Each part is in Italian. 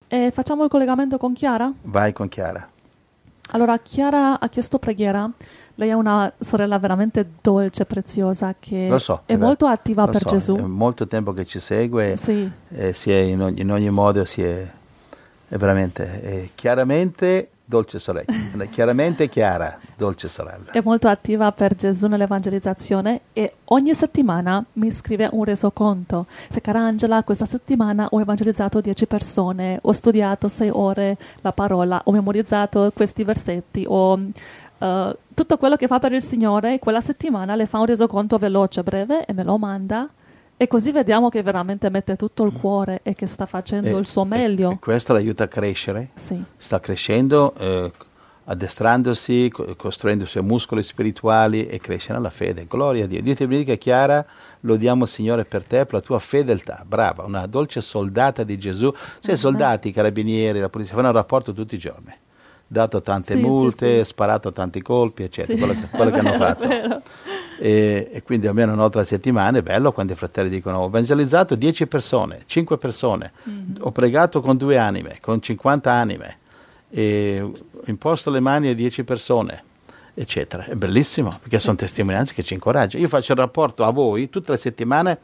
E facciamo il collegamento con Chiara? Vai con Chiara. Allora, Chiara ha chiesto preghiera. Lei è una sorella veramente dolce, preziosa, che Lo so, è molto attiva lo per so, Gesù. è molto tempo che ci segue, Sì, si è in ogni modo, è veramente, chiaramente dolce sorella, chiaramente Chiara, dolce sorella. è molto attiva per Gesù nell'evangelizzazione e ogni settimana mi scrive un resoconto. Se cara Angela, questa settimana ho evangelizzato 10 persone, ho studiato 6 ore la parola, ho memorizzato questi versetti, tutto quello che fa per il Signore, quella settimana le fa un resoconto veloce, breve e me lo manda. E così vediamo che veramente mette tutto il cuore e che sta facendo il suo meglio. E questo l'aiuta a crescere, Sì. sta crescendo, addestrandosi, costruendo i suoi muscoli spirituali e cresce nella fede. Gloria a Dio. Dio ti benedica, Chiara, lodiamo Signore per te, per la tua fedeltà. Brava, una dolce soldata di Gesù. Sai, i soldati, i carabinieri, la polizia fanno un rapporto tutti i giorni. Dato tante multe, sì. sparato tanti colpi, eccetera, Sì. quello che hanno fatto. È vero. E quindi almeno una volta alla settimana è bello quando i fratelli dicono: ho evangelizzato 10 persone, 5 persone, ho pregato con 2 anime, con 50 anime, e ho imposto le mani a 10 persone, eccetera. È bellissimo, perché sono testimonianze che ci incoraggiano. Io faccio il rapporto a voi tutte le settimane,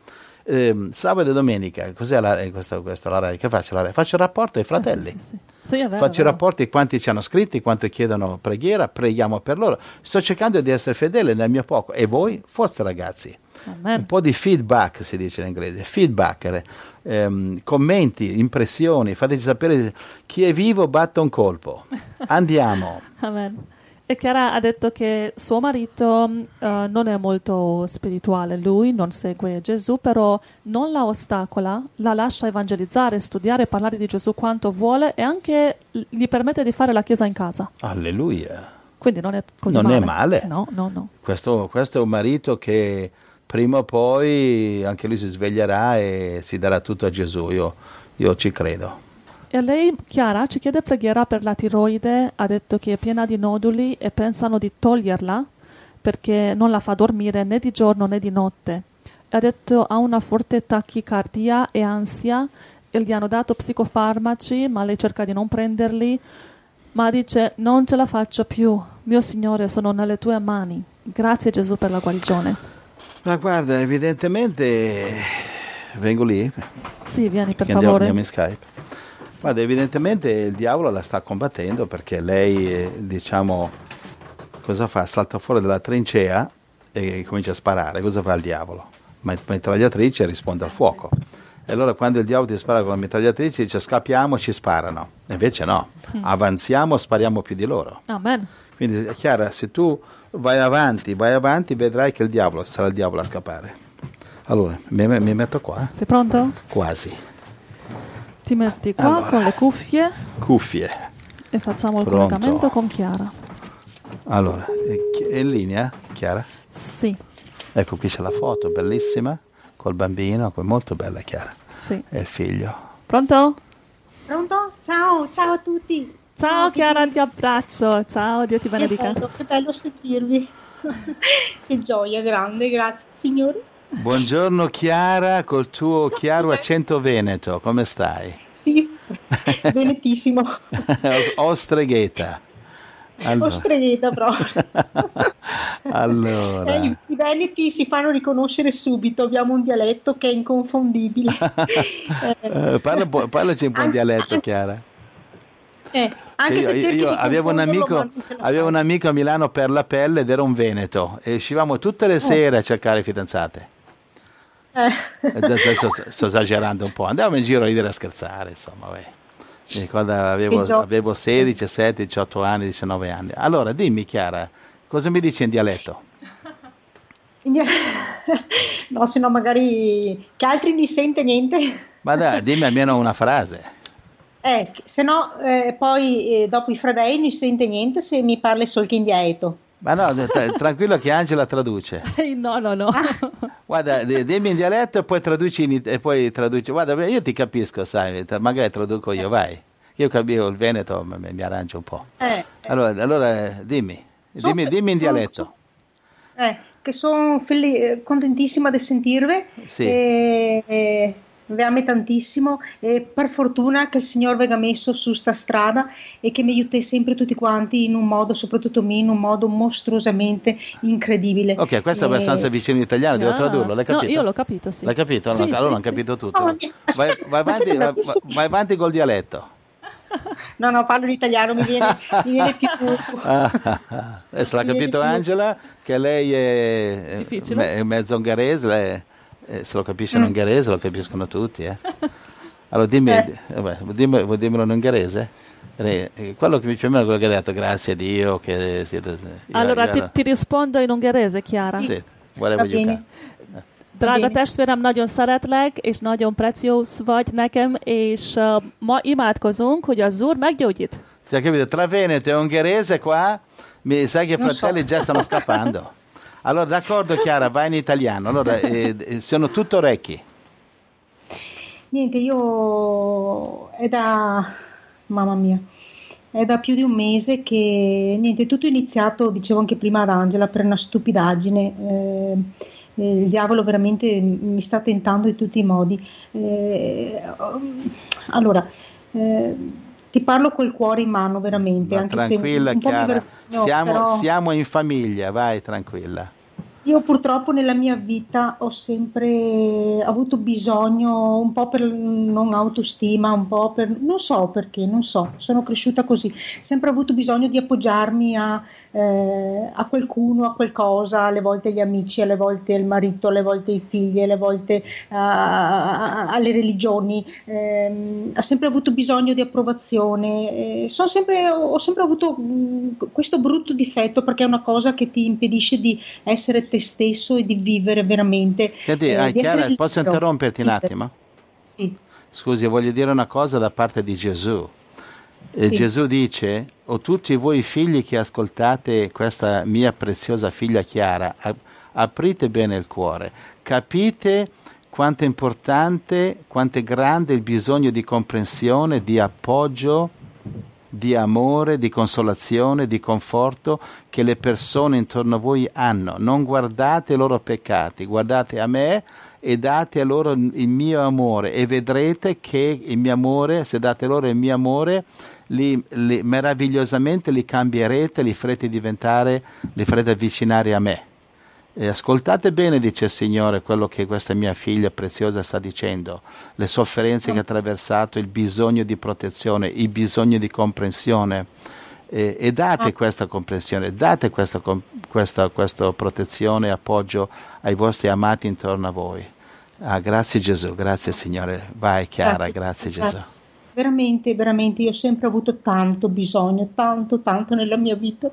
sabato e domenica. Cos'è questa la RAI? Che faccio la RAI? Faccio il rapporto ai fratelli. Sì. Sì, è vero, Faccio è i vero. rapporti quanti ci hanno scritti, quanto chiedono preghiera, preghiamo per loro. Sto cercando di essere fedele nel mio poco. E voi? Forza ragazzi. Amen. Un po' di feedback, si dice in inglese. Feedback, commenti, impressioni. Fateci sapere chi è vivo batta un colpo. Andiamo. Amen. E Chiara ha detto che suo marito non è molto spirituale, lui non segue Gesù, però non la ostacola, la lascia evangelizzare, studiare, parlare di Gesù quanto vuole e anche gli permette di fare la chiesa in casa. Alleluia. Quindi non è così Non male. è male. No. Questo è un marito che prima o poi anche lui si sveglierà e si darà tutto a Gesù. Io ci credo. E lei, Chiara, ci chiede preghiera per la tiroide, ha detto che è piena di noduli e pensano di toglierla perché non la fa dormire né di giorno né di notte. Ha detto ha una forte tachicardia e ansia e gli hanno dato psicofarmaci, ma lei cerca di non prenderli, ma dice non ce la faccio più, mio Signore sono nelle tue mani. Grazie Gesù per la guarigione. Ma guarda, evidentemente vengo lì. Sì, vieni per Andiamo favore. in Skype. Guarda, evidentemente il diavolo la sta combattendo perché lei, diciamo, cosa fa? Salta fuori dalla trincea e comincia a sparare. Cosa fa il diavolo? Ma mitragliatrice risponde al fuoco. E allora quando il diavolo ti spara con la mitragliatrice dice scappiamo, ci sparano. E invece no, avanziamo, spariamo più di loro. Amen. Quindi è chiaro, se tu vai avanti, vedrai che sarà il diavolo a scappare. Allora, mi metto qua? Sei pronto? Quasi. Ti metti qua Allora. con le cuffie Cuffie. e facciamo il Pronto. collegamento con Chiara. Allora, è in linea, Chiara? Sì, Ecco, qui c'è la foto, bellissima, col bambino, molto bella Chiara. sì. E il figlio. Pronto? Pronto? Ciao a tutti. Ciao Chiara, ti abbraccio. Ciao, Dio ti benedica. Che bello sentirvi. Che gioia grande, grazie Signore. Buongiorno Chiara, col tuo chiaro accento veneto, come stai? Sì, benissimo. Ostregheta. Allora. Ostregheta proprio. Allora. I veneti si fanno riconoscere subito, abbiamo un dialetto che è inconfondibile. Parlaci un po' in dialetto, Chiara. Anche se cerchi io di avevo un amico a Milano per la pelle ed era un veneto e uscivamo tutte le sere a cercare fidanzate. Adesso sto esagerando un po', andavamo in giro a ridere e a scherzare, insomma. Mi ricordo avevo 16, 17, 18 anni, 19 anni. Allora dimmi Chiara, cosa mi dici in dialetto? No, se no magari che altri non sente niente. Ma dai, dimmi almeno una frase. Se no poi dopo i fratelli non sente niente se mi parli solo che in dialetto. Ma no, tranquillo che Angela traduce. No. Guarda, dimmi in dialetto e poi traduci. Guarda, io ti capisco, sai, magari traduco io, vai. Io capisco il veneto, mi arrangio un po'. Allora dimmi in dialetto. Che sono contentissima di sentirvi. Sì. vi ame tantissimo e per fortuna che il Signore venga messo su sta strada e che mi aiuti sempre tutti quanti in un modo, soprattutto me, in un modo mostruosamente incredibile. Ok, questo è abbastanza vicino in italiano, devo tradurlo, l'hai capito? No, io l'ho capito, sì. L'hai capito? Sì, allora sì, hanno sì. capito tutto. Oh, Vai avanti col dialetto. No, parlo in italiano, mi viene più... Adesso l'ha capito Angela, che lei è Difficile. è mezzo ungherese, se lo capisce in ungherese lo capiscono tutti. Allora dimmelo in ungherese. Quello che mi piace meno è quello che ha detto, grazie a Dio che siete... Allora ti rispondo in ungherese, Chiara. Sì, whatever you can. Drága testvérem, nagyon szeretlek, és nagyon preciós vagy nekem, és ma imádkozunk, hogy az Úr meggyógyít. Ti hai capito? Tra Veneto e ungherese qua, mi sa che i fratelli già stanno scappando. Allora, d'accordo Chiara, vai in italiano. Allora, sono tutto orecchi. Niente, mamma mia, è da più di un mese che, niente, tutto è iniziato, dicevo anche prima ad Angela, per una stupidaggine. Il diavolo veramente mi sta tentando in tutti i modi. Allora, ti parlo col cuore in mano veramente. Ma anche tranquilla se un po' Chiara, però... siamo in famiglia, vai tranquilla. Io purtroppo nella mia vita ho sempre avuto bisogno, un po' per non autostima, un po' per... non so perché, sono cresciuta così, sempre avuto bisogno di appoggiarmi a qualcuno, a qualcosa, alle volte gli amici, alle volte il marito, alle volte i figli, alle volte alle religioni, ho sempre avuto bisogno di approvazione, ho sempre avuto questo brutto difetto perché è una cosa che ti impedisce di essere te stesso e di vivere veramente. Senti, Chiara, posso interromperti un attimo? Sì. Scusi, voglio dire una cosa da parte di Gesù. Sì. Gesù dice: o tutti voi figli che ascoltate questa mia preziosa figlia Chiara, aprite bene il cuore, capite quanto è importante, quanto è grande il bisogno di comprensione, di appoggio, di amore, di consolazione, di conforto che le persone intorno a voi hanno. Non guardate i loro peccati, guardate a me e date a loro il mio amore e vedrete che il mio amore, se date loro il mio amore, meravigliosamente li cambierete, li farete avvicinare a me. Ascoltate bene, dice il Signore, quello che questa mia figlia preziosa sta dicendo, le sofferenze che ha attraversato, il bisogno di protezione, il bisogno di comprensione, e date questa comprensione, date questa protezione e appoggio ai vostri amati intorno a voi. Grazie Gesù, grazie Signore. Vai Chiara, grazie Gesù. Veramente, veramente, io ho sempre avuto tanto bisogno, tanto nella mia vita.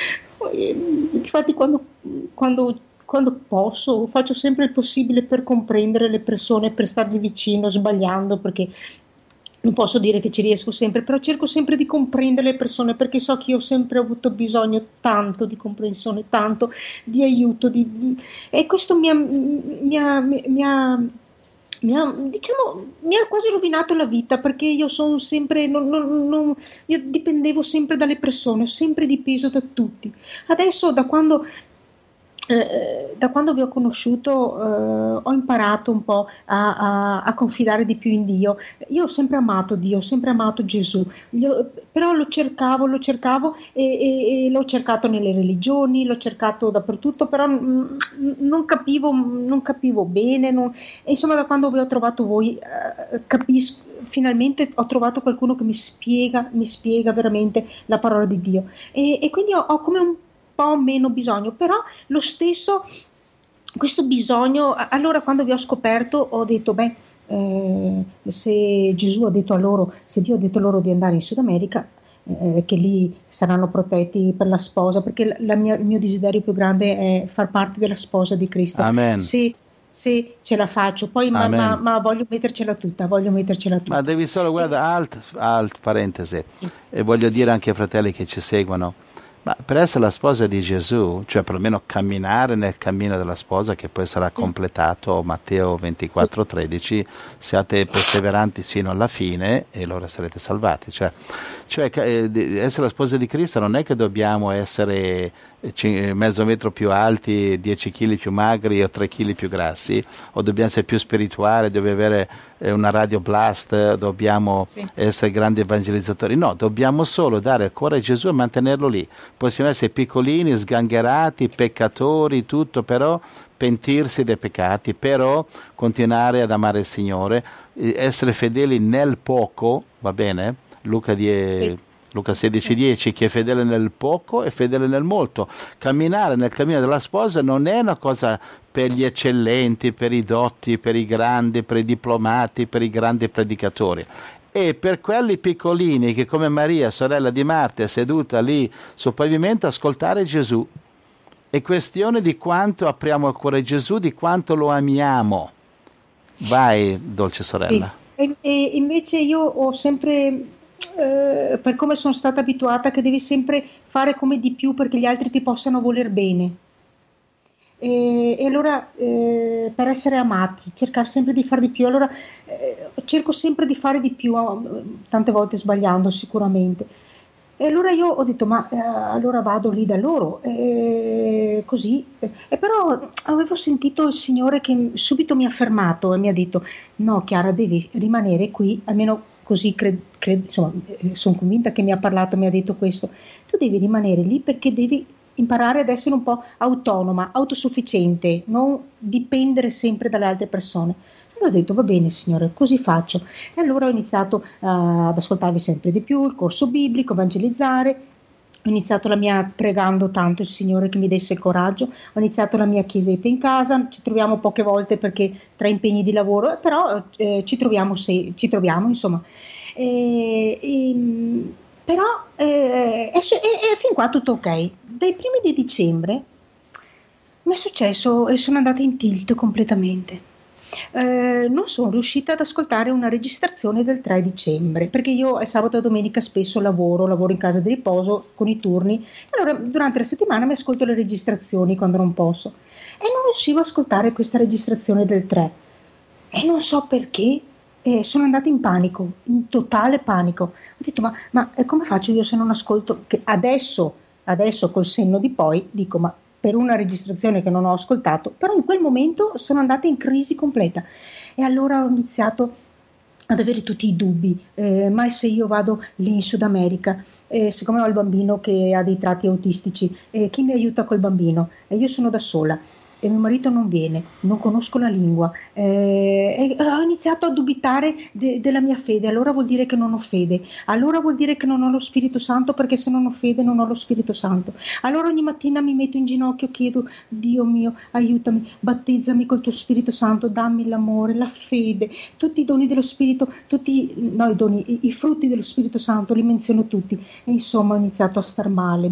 Infatti quando posso faccio sempre il possibile per comprendere le persone, per stargli vicino, sbagliando, perché non posso dire che ci riesco sempre, però cerco sempre di comprendere le persone perché so che io ho sempre avuto bisogno tanto di comprensione, tanto di aiuto, e questo mi ha quasi rovinato la vita, perché io sono sempre, io dipendevo sempre dalle persone, ho sempre dipeso da tutti. Adesso da quando vi ho conosciuto ho imparato un po' a confidare di più in Dio. Io ho sempre amato Dio, ho sempre amato Gesù, però lo cercavo e l'ho cercato nelle religioni, l'ho cercato dappertutto, però non capivo bene, e insomma da quando vi ho trovato voi capisco, finalmente ho trovato qualcuno che mi spiega veramente la parola di Dio, e quindi ho come un po' meno bisogno, però lo stesso questo bisogno. Allora quando vi ho scoperto ho detto se Dio ha detto loro di andare in Sud America, che lì saranno protetti per la sposa, perché il mio desiderio più grande è far parte della sposa di Cristo. Amen. Sì, ce la faccio, poi ma voglio mettercela tutta. Ma devi solo, guarda, alt parentesi, sì. E voglio dire anche ai fratelli che ci seguono, ma per essere la sposa di Gesù, cioè perlomeno camminare nel cammino della sposa, che poi sarà completato, Matteo 24:13, siate perseveranti sino alla fine e allora sarete salvati. Cioè essere la sposa di Cristo non è che dobbiamo essere mezzo metro più alti, 10 kg più magri o 3 kg più grassi, o dobbiamo essere più spirituali, dobbiamo avere una radio blast, dobbiamo essere grandi evangelizzatori? No, dobbiamo solo dare il cuore a Gesù e mantenerlo lì. Possiamo essere piccolini, sgangherati, peccatori, tutto, però pentirsi dei peccati, però continuare ad amare il Signore, essere fedeli nel poco, va bene? Luca 16,10, chi è fedele nel poco è fedele nel molto. Camminare nel cammino della sposa non è una cosa per gli eccellenti, per i dotti, per i grandi, per i diplomati, per i grandi predicatori. E per quelli piccolini che come Maria, sorella di Marta, è seduta lì sul pavimento, ascoltare Gesù. È questione di quanto apriamo il cuore a Gesù, di quanto lo amiamo. Vai, dolce sorella. Sì. E invece io ho sempre, per come sono stata abituata, che devi sempre fare come di più perché gli altri ti possano voler bene. E allora per essere amati, cercare sempre di fare di più. Allora cerco sempre di fare di più, tante volte sbagliando sicuramente. E allora io ho detto, ma allora vado lì da loro, così. E però avevo sentito il Signore che subito mi ha fermato e mi ha detto, no Chiara, devi rimanere qui, almeno così insomma, sono convinta che mi ha parlato, mi ha detto questo, tu devi rimanere lì perché devi imparare ad essere un po' autonoma, autosufficiente, non dipendere sempre dalle altre persone. Ho detto, va bene Signore, così faccio. E allora ho iniziato ad ascoltarvi sempre di più, il corso biblico, evangelizzare. Ho iniziato pregando tanto il Signore che mi desse il coraggio. Ho iniziato la mia chiesetta in casa, ci troviamo poche volte perché tra impegni di lavoro, però ci troviamo insomma. Però fin qua tutto ok. Dai primi di dicembre mi è successo e sono andata in tilt completamente. Non sono riuscita ad ascoltare una registrazione del 3 dicembre perché io sabato e domenica spesso lavoro in casa di riposo con i turni, allora durante la settimana mi ascolto le registrazioni quando non posso e non riuscivo ad ascoltare questa registrazione del 3 e non so perché. Sono andata in panico, in totale panico. Ho detto ma come faccio io se non ascolto, che adesso col senno di poi dico ma per una registrazione che non ho ascoltato, però in quel momento sono andata in crisi completa e allora ho iniziato ad avere tutti i dubbi, ma se io vado lì in Sud America, siccome ho il bambino che ha dei tratti autistici, chi mi aiuta col bambino? E io sono da sola. E mio marito non viene, non conosco la lingua, e ho iniziato a dubitare della mia fede, allora vuol dire che non ho fede, allora vuol dire che non ho lo Spirito Santo perché se non ho fede non ho lo Spirito Santo, allora ogni mattina mi metto in ginocchio, chiedo Dio mio aiutami, battezzami col tuo Spirito Santo, dammi l'amore, la fede, tutti i doni dello Spirito, i frutti dello Spirito Santo li menziono tutti e insomma ho iniziato a star male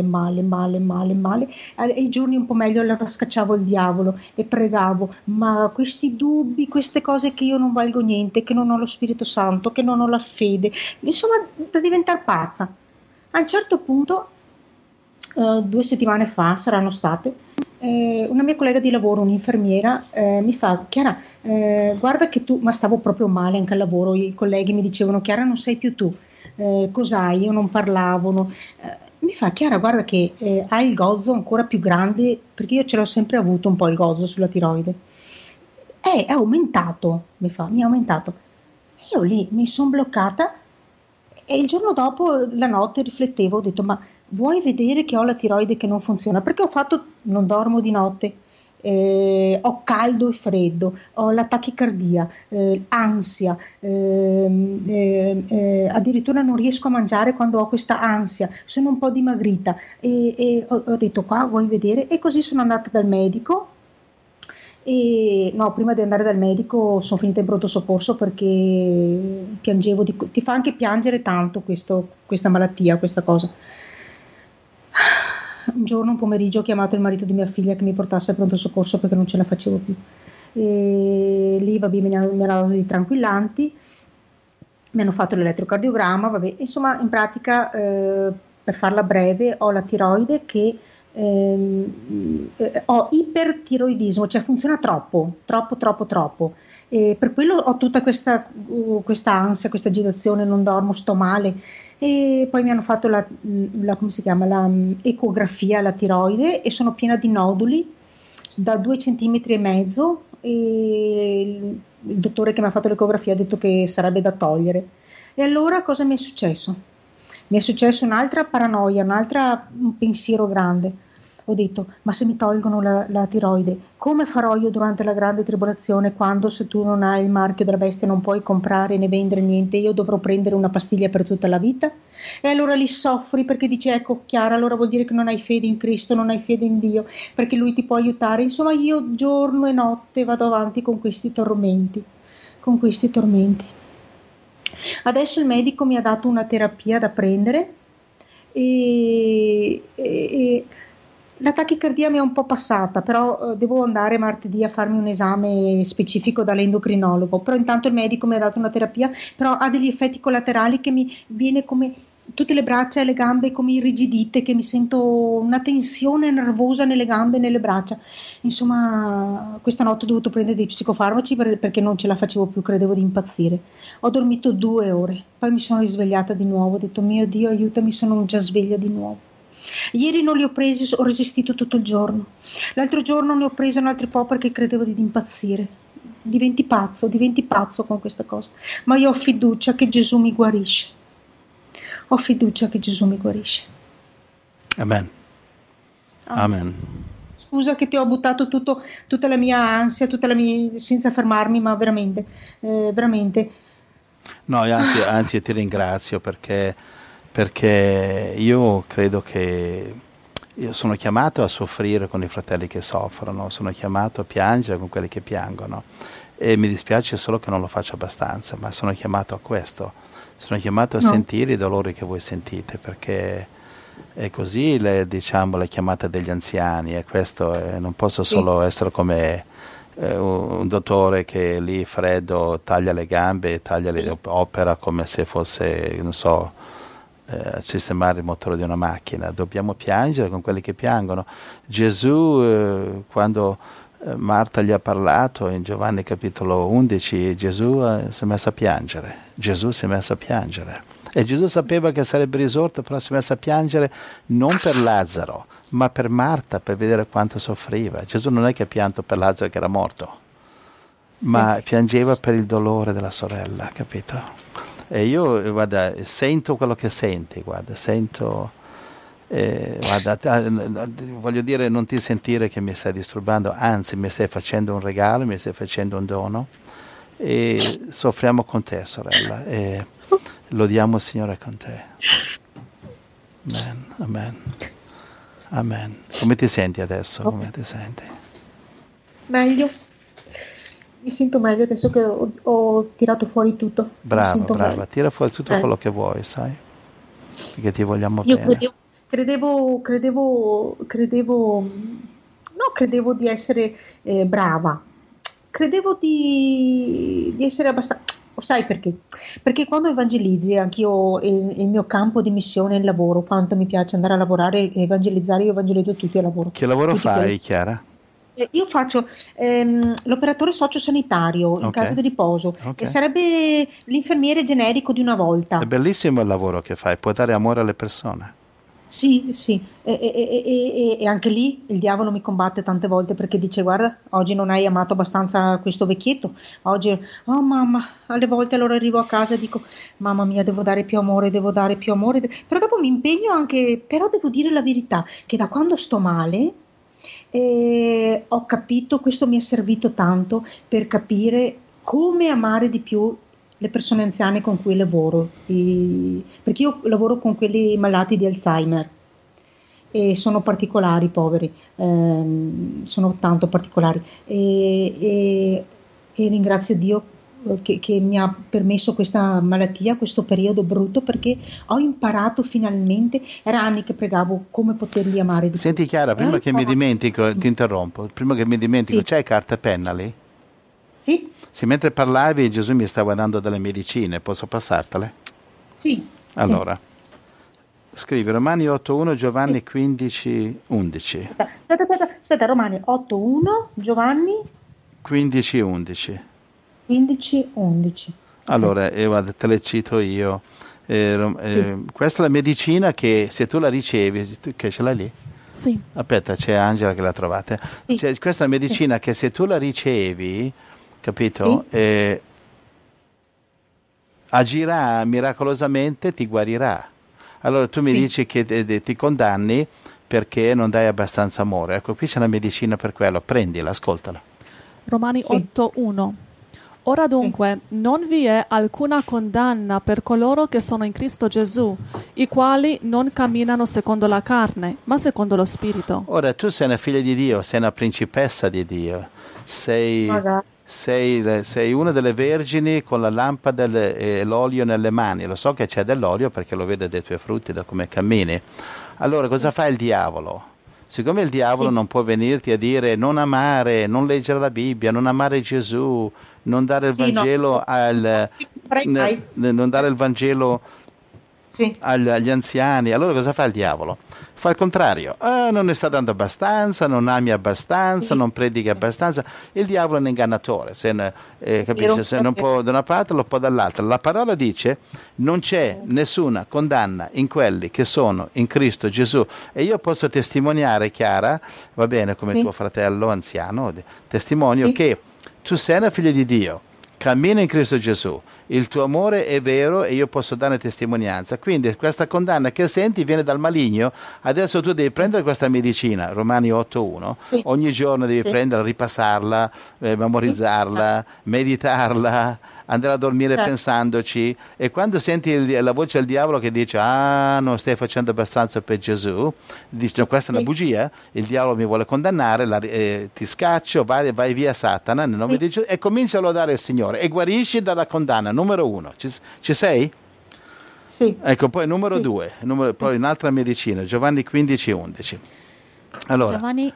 e i giorni un po' meglio allora scacciavo il diavolo e pregavo, ma questi dubbi, queste cose che io non valgo niente, che non ho lo Spirito Santo, che non ho la fede, insomma da diventare pazza. A un certo punto 2 settimane fa saranno state, una mia collega di lavoro, un'infermiera, mi fa Chiara, guarda che tu, ma stavo proprio male anche al lavoro, i colleghi mi dicevano Chiara non sei più tu, cos'hai? Io non parlavo, mi fa Chiara guarda che hai il gozzo ancora più grande perché io ce l'ho sempre avuto un po' il gozzo sulla tiroide è aumentato, mi ha aumentato, io lì mi sono bloccata e il giorno dopo la notte riflettevo, ho detto ma vuoi vedere che ho la tiroide che non funziona perché non dormo di notte, ho caldo e freddo, ho la tachicardia, ansia, addirittura non riesco a mangiare quando ho questa ansia, sono un po' dimagrita e ho detto qua vuoi vedere e così sono andata dal medico e no, prima di andare dal medico sono finita in pronto soccorso perché piangevo, ti fa anche piangere tanto questa malattia, questa cosa. Un giorno, un pomeriggio, ho chiamato il marito di mia figlia che mi portasse al pronto soccorso perché non ce la facevo più. E lì mi hanno dato dei tranquillanti, mi hanno fatto l'elettrocardiogramma, vabbè. Insomma, in pratica, per farla breve, ho la tiroide che ho ipertiroidismo, cioè funziona troppo. E per quello ho tutta questa ansia, questa agitazione, non dormo, sto male. E poi mi hanno fatto come si chiama, ecografia alla tiroide e sono piena di noduli da 2,5 cm e il dottore che mi ha fatto l'ecografia ha detto che sarebbe da togliere. E allora cosa mi è successo? Mi è successo un'altra paranoia, un pensiero grande. Ho detto, ma se mi tolgono la tiroide, come farò io durante la grande tribolazione quando, se tu non hai il marchio della bestia, non puoi comprare né vendere niente, io dovrò prendere una pastiglia per tutta la vita? E allora lì soffri perché dici, ecco Chiara, allora vuol dire che non hai fede in Cristo, non hai fede in Dio, perché Lui ti può aiutare. Insomma, io giorno e notte vado avanti con questi tormenti, con questi tormenti. Adesso il medico mi ha dato una terapia da prendere e la tachicardia mi è un po' passata, però devo andare martedì a farmi un esame specifico dall'endocrinologo. Però intanto il medico mi ha dato una terapia, però ha degli effetti collaterali che mi viene come tutte le braccia e le gambe come irrigidite, che mi sento una tensione nervosa nelle gambe e nelle braccia. Insomma, questa notte ho dovuto prendere dei psicofarmaci perché non ce la facevo più, credevo di impazzire. Ho dormito 2 ore, poi mi sono risvegliata di nuovo, ho detto mio Dio aiutami, sono già sveglia di nuovo. Ieri non li ho presi, ho resistito tutto il giorno. L'altro giorno ne ho preso un altro po' perché credevo di impazzire. Diventi pazzo con questa cosa. Ma io ho fiducia che Gesù mi guarisce. Ho fiducia che Gesù mi guarisce. Amen. Amen. Scusa che ti ho buttato tutta la mia ansia, senza fermarmi, ma veramente, veramente. No, anzi ti ringrazio perché io credo che io sono chiamato a soffrire con i fratelli che soffrono, sono chiamato a piangere con quelli che piangono e mi dispiace solo che non lo faccio abbastanza, ma sono chiamato a questo, sono chiamato a sentire i dolori che voi sentite, perché è così le chiamate degli anziani, e questo non posso solo essere come un dottore che lì freddo taglia le gambe, opera come se fosse, non so, sistemare il motore di una macchina. Dobbiamo piangere con quelli che piangono. Gesù, quando Marta gli ha parlato in Giovanni capitolo 11, Gesù si è messo a piangere. E Gesù sapeva che sarebbe risorto, però si è messo a piangere non per Lazzaro, ma per Marta, per vedere quanto soffriva. Gesù non è che ha pianto per Lazzaro che era morto, ma piangeva per il dolore della sorella, capito? E io, guarda, sento quello che senti, guarda, voglio dire, non ti sentire che mi stai disturbando, anzi mi stai facendo un regalo, mi stai facendo un dono, e soffriamo con te, sorella, e lodiamo il Signore con te. Amen, amen, amen. Come ti senti adesso? Come ti senti? Meglio. Mi sento meglio adesso che ho tirato fuori tutto. Brava, tira fuori tutto quello che vuoi, sai? Perché ti vogliamo bene. Io credevo di essere brava. Credevo di essere abbastanza... Sai perché? Perché quando evangelizzi, anch'io il mio campo di missione è il lavoro, quanto mi piace andare a lavorare e evangelizzare, io evangelizzo tutti a lavoro. Che lavoro fai, Chiara? Io faccio l'operatore sociosanitario in casa di riposo, che sarebbe l'infermiere generico di una volta. È bellissimo il lavoro che fai, puoi dare amore alle persone. Sì, e anche lì il diavolo mi combatte tante volte perché dice guarda, oggi non hai amato abbastanza questo vecchietto, oggi, oh mamma, alle volte allora arrivo a casa e dico mamma mia devo dare più amore, però dopo mi impegno anche, però devo dire la verità, che da quando sto male ho capito, questo mi è servito tanto per capire come amare di più le persone anziane con cui lavoro, perché io lavoro con quelli malati di Alzheimer e sono particolari, poveri, sono tanto particolari e ringrazio Dio che mi ha permesso questa malattia, questo periodo brutto, perché ho imparato finalmente, era anni che pregavo come poterli amare di più. Senti Chiara, prima che mi dimentico, ti interrompo, c'hai carta e penna lì? Sì. Se mentre parlavi Gesù mi stava dando delle medicine, posso passartele? Sì. Allora, scrivi Romani 8.1, Giovanni 15.11. Aspetta, Romani 8.1, Giovanni 15.11. 15, 11. Allora, guarda, te le cito io. Questa è la medicina che se tu la ricevi, che ce l'hai lì? Sì. Aspetta, c'è Angela che l'ha trovata. Sì. Questa è la medicina che se tu la ricevi, capito? Sì. Agirà miracolosamente, ti guarirà. Allora tu mi dici che ti condanni perché non dai abbastanza amore. Ecco, qui c'è una medicina per quello, prendila, ascoltala. Romani 8:1. Ora dunque non vi è alcuna condanna per coloro che sono in Cristo Gesù, i quali non camminano secondo la carne, ma secondo lo Spirito. Ora tu sei una figlia di Dio, sei una principessa di Dio, sei una delle vergini con la lampada e l'olio nelle mani. Lo so che c'è dell'olio perché lo vedo dai tuoi frutti, da come cammini. Allora cosa fa il diavolo? Siccome il diavolo non può venirti a dire non amare, non leggere la Bibbia, non amare Gesù, non dare il Vangelo non dare il Vangelo agli anziani, allora cosa fa il diavolo? Fa il contrario. Non ne sta dando abbastanza, non ami abbastanza, non predichi abbastanza. Il diavolo è un ingannatore, capisci? Se non può da una parte lo può dall'altra. La parola dice non c'è nessuna condanna in quelli che sono in Cristo Gesù, e io posso testimoniare, Chiara, va bene, come tuo fratello anziano, testimonio che tu sei una figlia di Dio, cammina in Cristo Gesù, il tuo amore è vero e io posso dare testimonianza. Quindi questa condanna che senti viene dal maligno. Adesso tu devi prendere questa medicina, Romani 8:1, ogni giorno devi prenderla, ripassarla, memorizzarla, meditarla, andare a dormire pensandoci, e quando senti la voce del diavolo che dice non stai facendo abbastanza per Gesù, dici no, questa è una bugia, il diavolo mi vuole condannare, ti scaccio, vai via Satana nel nome di Gesù, e comincia a lodare il Signore e guarisci dalla condanna. Numero 1, ci sei? Sì. Ecco, poi numero 2, poi un'altra medicina, Giovanni 15:11. Allora, Giovanni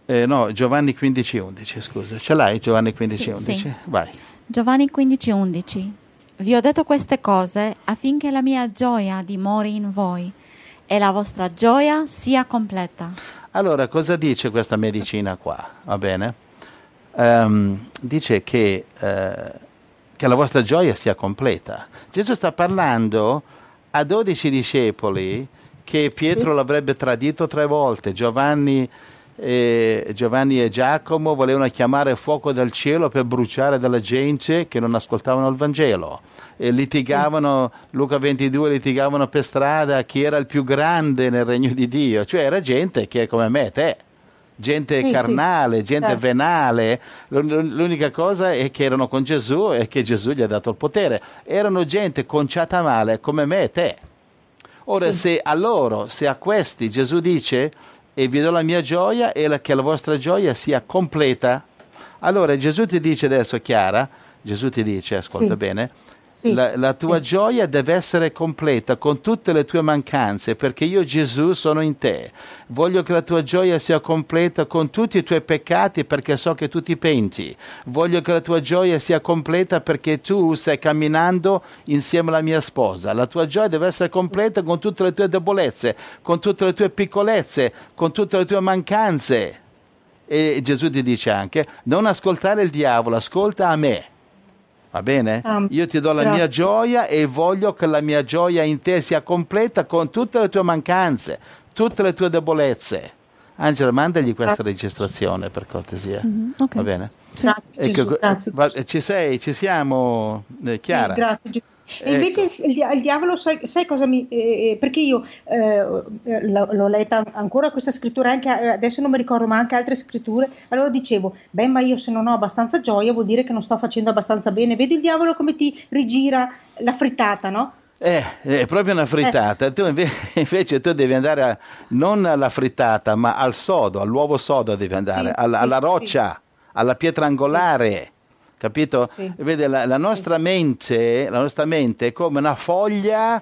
15:11, scusa, ce l'hai Giovanni 15:11? Sì. Vai. Giovanni 15:11. Vi ho detto queste cose affinché la mia gioia dimori in voi e la vostra gioia sia completa. Allora, cosa dice questa medicina qua? Va bene? Dice che la vostra gioia sia completa. Gesù sta parlando a 12 discepoli che Pietro l'avrebbe tradito 3 volte. Giovanni e Giacomo volevano chiamare fuoco dal cielo per bruciare della gente che non ascoltavano il Vangelo, e litigavano, Luca 22, litigavano per strada chi era il più grande nel regno di Dio, cioè era gente che è come me e te, gente carnale, gente venale. L'unica cosa è che erano con Gesù e che Gesù gli ha dato il potere, erano gente conciata male come me e te. Ora se a questi Gesù dice e vi do la mia gioia e che la vostra gioia sia completa. Allora Gesù ti dice adesso, Chiara, Gesù ti dice, ascolta bene, la tua gioia deve essere completa con tutte le tue mancanze, perché io Gesù sono in te. Voglio che la tua gioia sia completa con tutti i tuoi peccati, perché so che tu ti penti. Voglio che la tua gioia sia completa perché tu stai camminando insieme alla mia sposa. La tua gioia deve essere completa con tutte le tue debolezze, con tutte le tue piccolezze, con tutte le tue mancanze. E Gesù ti dice anche, non ascoltare il diavolo, ascolta a me. Va bene? Io ti do la mia gioia e voglio che la mia gioia in te sia completa con tutte le tue mancanze, tutte le tue debolezze. Angela, mandagli questa registrazione per cortesia. Okay. Va bene? Sì. Grazie Gesù, grazie. Ci sei? Ci siamo, Chiara? Sì, grazie Gesù. E invece il diavolo, sai cosa perché io l'ho letta ancora questa scrittura, anche adesso non mi ricordo, ma anche altre scritture. Allora dicevo, ma io se non ho abbastanza gioia vuol dire che non sto facendo abbastanza bene. Vedi il diavolo come ti rigira la frittata, no? È proprio una frittata. Tu invece tu devi andare non alla frittata, ma al sodo, all'uovo sodo devi andare, alla roccia, alla pietra angolare. Capito? Vede, la nostra mente è come una foglia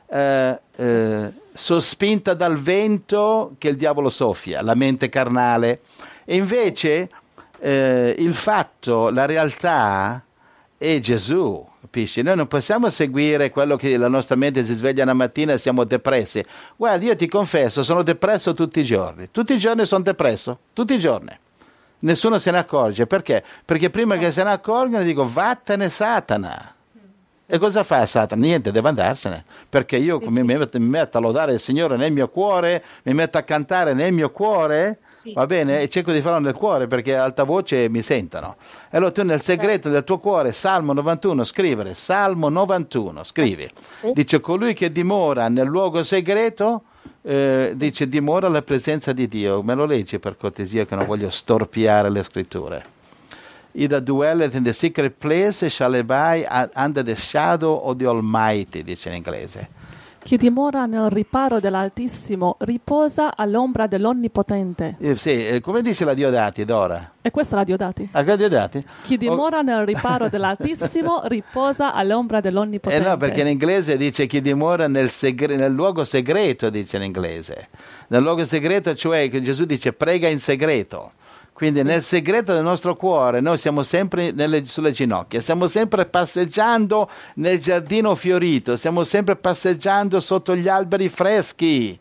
sospinta dal vento che il diavolo soffia, la mente carnale. E invece il fatto, la realtà è Gesù. Capisci? Noi non possiamo seguire quello che la nostra mente si sveglia una mattina e siamo depressi. Guarda, io ti confesso, sono depresso tutti i giorni. Tutti i giorni sono depresso, tutti i giorni. Nessuno se ne accorge. Perché? Perché prima che se ne accorgano dico vattene Satana. E cosa fa Satana? Niente, deve andarsene. Perché io mi metto a lodare il Signore nel mio cuore, mi metto a cantare nel mio cuore, va bene? E cerco di farlo nel cuore perché a alta voce mi sentono. E allora tu nel segreto del tuo cuore, Salmo 91, scrivere, Salmo 91, scrivi. Dice, colui che dimora nel luogo segreto, dice, dimora la presenza di Dio. Me lo leggi per cortesia che non voglio storpiare le scritture. He that dwelleth in the secret place shall abide under the shadow of the Almighty, dice in inglese. Chi dimora nel riparo dell'Altissimo riposa all'ombra dell'Onnipotente. Sì, come dice la Diodati, Dora? E questa è la Diodati. La Diodati? Chi dimora nel riparo dell'Altissimo riposa all'ombra dell'Onnipotente. No, perché in inglese dice chi dimora nel luogo segreto, dice in inglese. Nel luogo segreto, cioè che Gesù dice prega in segreto. Quindi nel segreto del nostro cuore noi siamo sempre sulle ginocchia, stiamo sempre passeggiando nel giardino fiorito, stiamo sempre passeggiando sotto gli alberi freschi,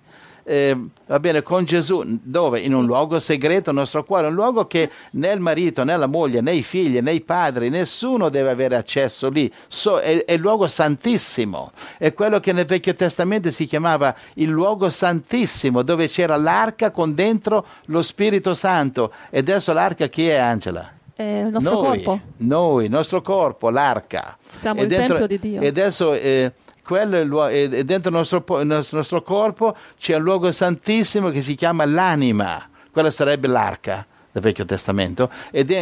va bene, con Gesù, dove? In un luogo segreto, il nostro cuore, un luogo che né il marito, né la moglie, né i figli, né i padri, nessuno deve avere accesso lì, è il luogo santissimo, è quello che nel Vecchio Testamento si chiamava il luogo santissimo, dove c'era l'arca con dentro lo Spirito Santo. E adesso l'arca chi è, Angela? È il nostro corpo. Noi, il nostro corpo, l'arca. Siamo il tempio di Dio. E adesso quello è dentro il nostro corpo c'è un luogo santissimo che si chiama l'anima. Quella sarebbe l'arca del Vecchio Testamento.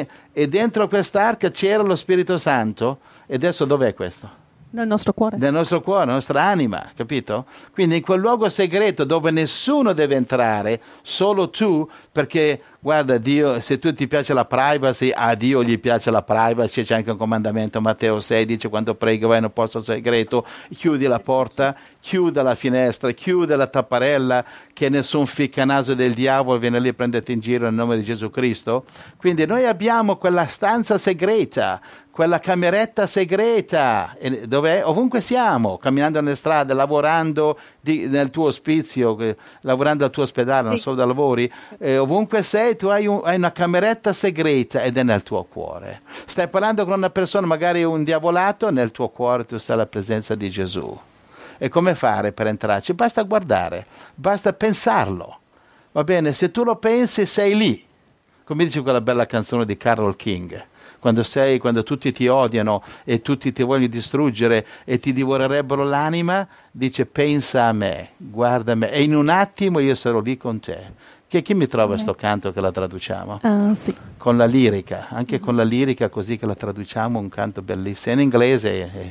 E dentro quest'arca c'era lo Spirito Santo. E adesso dov'è questo? Nel nostro cuore. Nel nostro cuore, nella nostra anima, capito? Quindi in quel luogo segreto dove nessuno deve entrare, solo tu, perché guarda, Dio, se tu ti piace la privacy, a Dio gli piace la privacy, c'è anche un comandamento, Matteo 6, dice quando preghi vai in un posto segreto, chiudi la porta, chiuda la finestra, chiude la tapparella, che nessun ficcanaso del diavolo viene lì a prenderti in giro nel nome di Gesù Cristo. Quindi noi abbiamo quella stanza segreta, quella cameretta segreta, dove ovunque siamo, camminando nelle strade, lavorando nel tuo ospizio, lavorando al tuo ospedale, non so da lavori, ovunque sei, tu hai una cameretta segreta ed è nel tuo cuore. Stai parlando con una persona, magari un diavolato, nel tuo cuore tu stai alla presenza di Gesù. E come fare per entrarci? Basta guardare, basta pensarlo. Va bene, se tu lo pensi sei lì. Come dice quella bella canzone di Carole King. Quando tutti ti odiano e tutti ti vogliono distruggere e ti divorerebbero l'anima, dice pensa a me, guarda me e in un attimo io sarò lì con te. Chi mi trova questo canto che la traduciamo? Sì. Con la lirica, anche con la lirica così che la traduciamo, un canto bellissimo. In inglese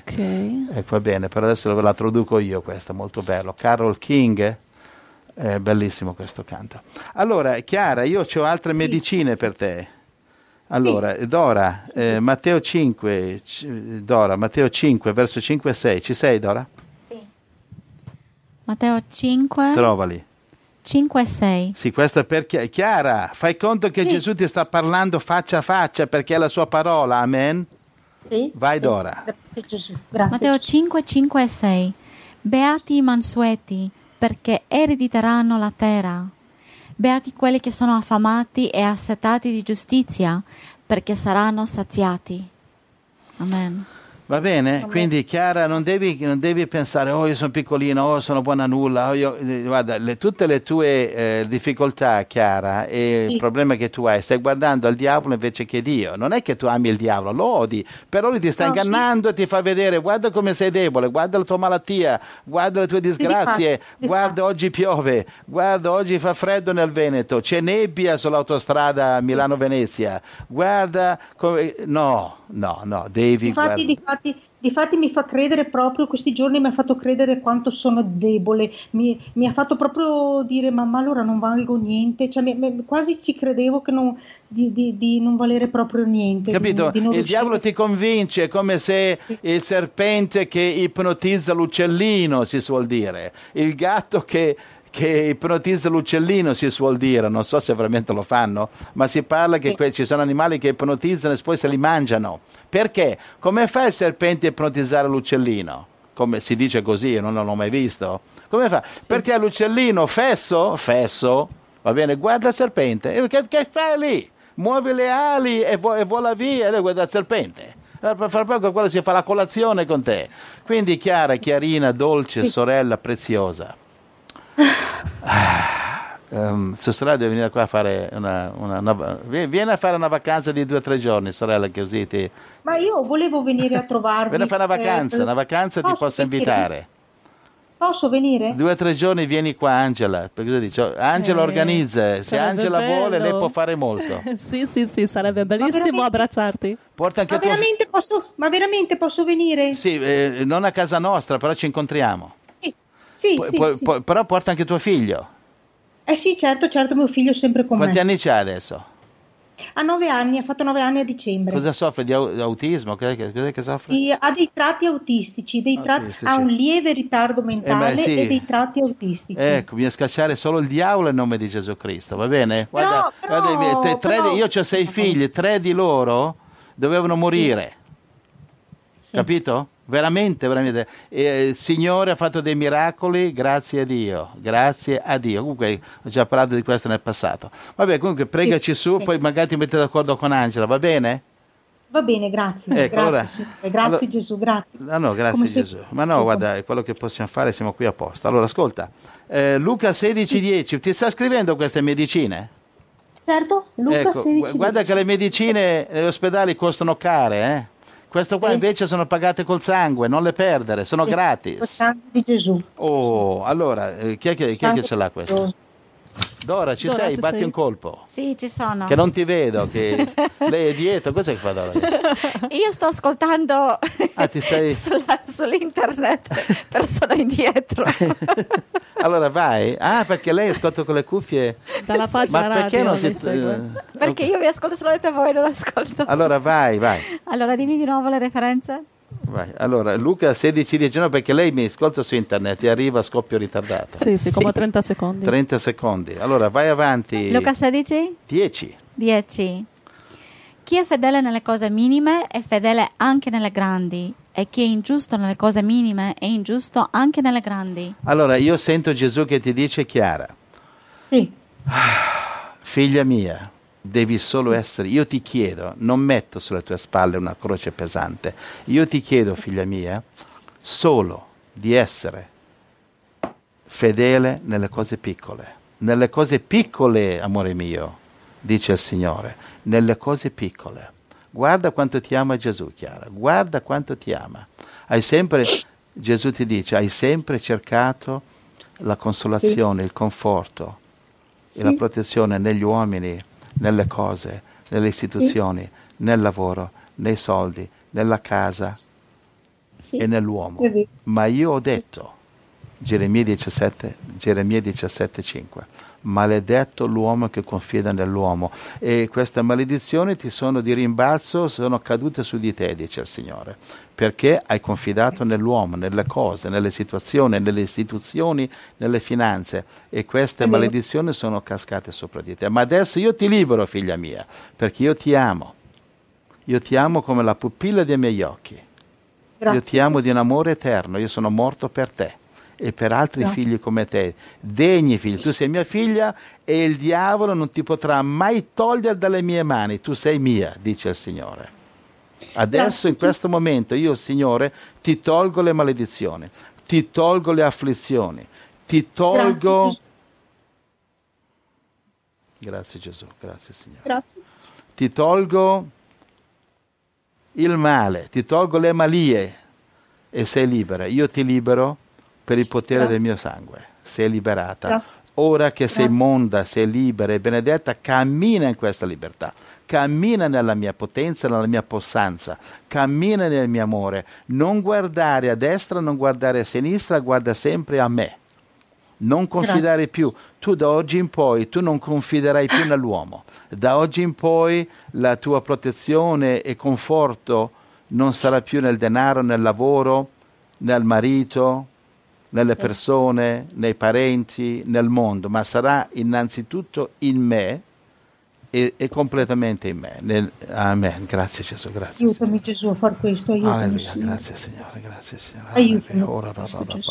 va bene, però adesso la traduco io questa, molto bello. Carole King, bellissimo questo canto. Allora, Chiara, io ho altre medicine per te. Allora, Dora, Matteo 5, verso 5 e 6. Ci sei, Dora? Sì. Matteo 5. Trovali. 5 e 6. Sì, questo è per Chiara. Fai conto che Gesù ti sta parlando faccia a faccia perché è la sua parola. Amen? Sì. Vai, Dora. Grazie Gesù. Grazie, Matteo Gesù. 5, 5 e 6. Beati i mansueti, perché erediteranno la terra. Beati quelli che sono affamati e assetati di giustizia, perché saranno saziati. Amen. Va bene? Quindi Chiara non devi pensare io sono piccolino, sono buona a nulla. Guarda, tutte le tue difficoltà, Chiara, e il problema che tu hai, stai guardando al diavolo invece che Dio. Non è che tu ami il diavolo, lo odi, però lui ti sta ingannando e ti fa vedere guarda come sei debole, guarda la tua malattia, guarda le tue disgrazie, guarda oggi piove, guarda oggi fa freddo nel Veneto, c'è nebbia sull'autostrada Milano-Venezia, guarda come... No, devi guardare. Difatti mi fa credere proprio, questi giorni mi ha fatto credere quanto sono debole, mi ha fatto proprio dire ma allora non valgo niente, cioè, quasi ci credevo che di non valere proprio niente. Capito? Di non il diavolo ti convince, è come se il serpente che ipnotizza l'uccellino, si suol dire, il gatto che ipnotizza l'uccellino, si suol dire, non so se veramente lo fanno, ma si parla che ci sono animali che ipnotizzano e poi se li mangiano. Perché? Come fa il serpente a ipnotizzare l'uccellino? Come si dice così, io non l'ho mai visto. Come fa? Sì. Perché l'uccellino fesso, va bene, guarda il serpente, che fai lì? muovi le ali e vola via, e lei guarda il serpente. Fra poco quello si fa la colazione con te. Quindi Chiarina, dolce, Sì. sorella preziosa. Sua sorella deve venire qua a fare vieni a fare una vacanza di 2 o 3 giorni, sorella, così ti... Ma io volevo venire a trovarvi. Vieni a fare una vacanza ti posso venire? invitare. Posso venire? 2 o 3 giorni vieni qua, Angela, perché io dico, Angela organizza, se sarebbe Angela vuole lei bello. può fare molto. Sì, sarebbe bellissimo veramente? abbracciarti. Porta anche Ma veramente posso venire? Sì, non a casa nostra, però ci incontriamo. Sì, sì. Però porta anche tuo figlio. Sì, certo, mio figlio è sempre con Quanti me. anni c'ha adesso? Ha 9 anni, ha fatto 9 anni a dicembre. Cosa soffre di autismo? Cos'è che soffre? Sì, ha dei tratti autistici, ha un lieve ritardo mentale sì. e dei tratti autistici. Ecco, bisogna scacciare solo il diavolo in nome di Gesù Cristo, va bene? Però- Io ho 6 figli, 3 di loro dovevano morire, Sì. capito? Veramente. Il Signore ha fatto dei miracoli, grazie a Dio. Comunque ho già parlato di questo nel passato. Vabbè, comunque pregaci su, sì. poi magari ti metti d'accordo con Angela, va bene? Va bene, grazie. Ecco, Grazie, allora- Signore. Grazie allora- Gesù, grazie. No, grazie Come se- Gesù. Ma no, guarda, è quello che possiamo fare, siamo qui apposta. Allora, ascolta, Luca 16,10, ti sta scrivendo queste medicine? Certo, Luca Ecco, 16. guarda che le medicine negli ospedali costano care, eh? Questo qua Sì. invece sono pagate col sangue, non le perdere, sono Col gratis. sangue di Gesù. Oh, allora, chi è che ce l'ha questo? prezioso. Dora, ci Dora, sei? ci Batti sei? un colpo. Sì, ci sono. Che non ti vedo, che lei è dietro, cos'è che fa Dora? Io sto ascoltando ti stai- sull'internet, però sono indietro. Allora vai. Ah, perché lei ascolta con le cuffie. Dalla pagina Ma perché radio non lei ti... segue. Perché io vi ascolto solamente voi, non ascolto. Allora vai. Allora, dimmi di nuovo le referenze. Vai. Allora, Luca 16,10, no, perché lei mi ascolta su internet e arriva a scoppio ritardato. Sì, come 30 secondi. 30 secondi. Allora, vai avanti. Luca 16? 10. 10. Chi è fedele nelle cose minime è fedele anche nelle grandi, e chi è ingiusto nelle cose minime è ingiusto anche nelle grandi. Allora, io sento Gesù che ti dice, Chiara, Sì, figlia mia, devi solo essere, io ti chiedo, non metto sulle tue spalle una croce pesante, io ti chiedo, figlia mia, solo di essere fedele nelle cose piccole, amore mio, dice il Signore, nelle cose piccole. Guarda quanto ti ama Gesù, Chiara, guarda quanto ti ama. Gesù ti dice, hai sempre cercato la consolazione, il conforto e la protezione negli uomini, nelle cose, nelle istituzioni, nel lavoro, nei soldi, nella casa sì. e nell'uomo. È vero. Ma io ho detto, Geremia 17,5, maledetto l'uomo che confida nell'uomo, e queste maledizioni ti sono di rimbalzo, sono cadute su di te, dice il Signore, perché hai confidato nell'uomo, nelle cose, nelle situazioni, nelle istituzioni, nelle finanze, e queste maledizioni sono cascate sopra di te. Ma adesso io ti libero, figlia mia, perché io ti amo come la pupilla dei miei occhi. Grazie. Io ti amo di un amore eterno, io sono morto per te e per altri figli come te, degni figli. Tu sei mia figlia e il diavolo non ti potrà mai togliere dalle mie mani, tu sei mia, dice il Signore. Adesso, Grazie. in questo momento, io, Signore, ti tolgo le maledizioni, ti tolgo le afflizioni, ti tolgo... Grazie Gesù, grazie Signore. Grazie. Ti tolgo il male, ti tolgo le malie e sei libera. Io ti libero per il potere del mio sangue. Sei liberata. Grazie. Ora che sei Grazie. monda, sei libera e benedetta, cammina in questa libertà. Cammina nella mia potenza, nella mia possanza. Cammina nel mio amore. Non guardare a destra, non guardare a sinistra, guarda sempre a me. Non confidare più. Tu da oggi in poi, tu non confiderai più nell'uomo. Da oggi in poi la tua protezione e conforto non sarà più nel denaro, nel lavoro, nel marito, nelle persone, nei parenti, nel mondo, ma sarà innanzitutto in me e completamente in me. Amen. Grazie Gesù, grazie. Aiutami Gesù a far questo, aiutami. Alleluia, Signore. grazie Signore, grazie Signore. Aiutami. Ora Questo Gesù.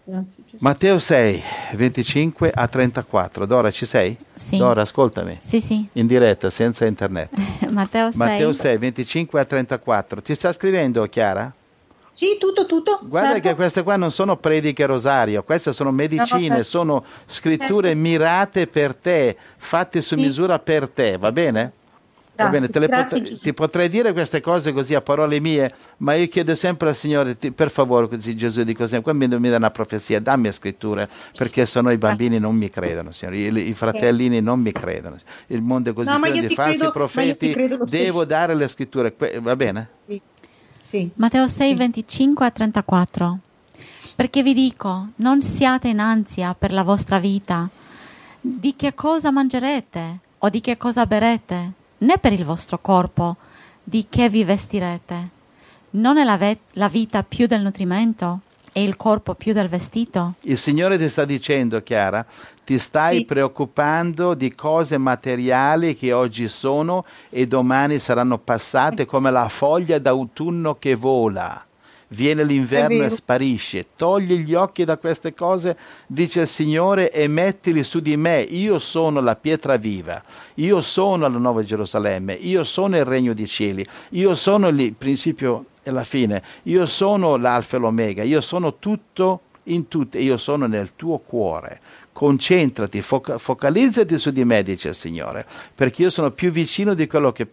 Grazie, Gesù. Matteo 6, 25 a 34. Dora, ci sei? Sì. Dora, ascoltami. Sì. In diretta, senza internet. Matteo 6. Matteo 6, 25 a 34. Ti sta scrivendo, Chiara? Sì, tutto. Guarda certo. che queste qua non sono prediche rosario, queste sono medicine, certo. sono scritture Certo. mirate per te, fatte su Sì. misura per te, va bene? Va bene, Grazie, Gesù. ti potrei dire queste cose così a parole mie, ma io chiedo sempre al Signore, per favore, così Gesù dico sempre, quando mi dà una profezia, dammi a scritture, perché sennò i bambini non mi credono, Signore, i fratellini non mi credono, il mondo è così No, ma pieno io di ti falsi credo, ma io ti profeti, credo lo devo stesso. dare le scritture, va bene? Sì. Matteo 6, Sì. 25 a 34. Perché vi dico, non siate in ansia per la vostra vita, di che cosa mangerete o di che cosa berete, né per il vostro corpo, di che vi vestirete. Non è la vita più del nutrimento e il corpo più del vestito? Il Signore ti sta dicendo, Chiara, ti stai Sì. preoccupando di cose materiali che oggi sono e domani saranno passate come la foglia d'autunno che vola. Viene l'inverno È e vero. sparisce. Togli gli occhi da queste cose, dice il Signore, e mettili su di me. Io sono la pietra viva. Io sono la Nuova Gerusalemme. Io sono il Regno dei Cieli. Io sono il principio e la fine. Io sono l'Alfa e l'Omega. Io sono tutto in tutto. Io sono nel tuo cuore. Concentrati, focalizzati su di me, dice il Signore, perché io sono più vicino di quello che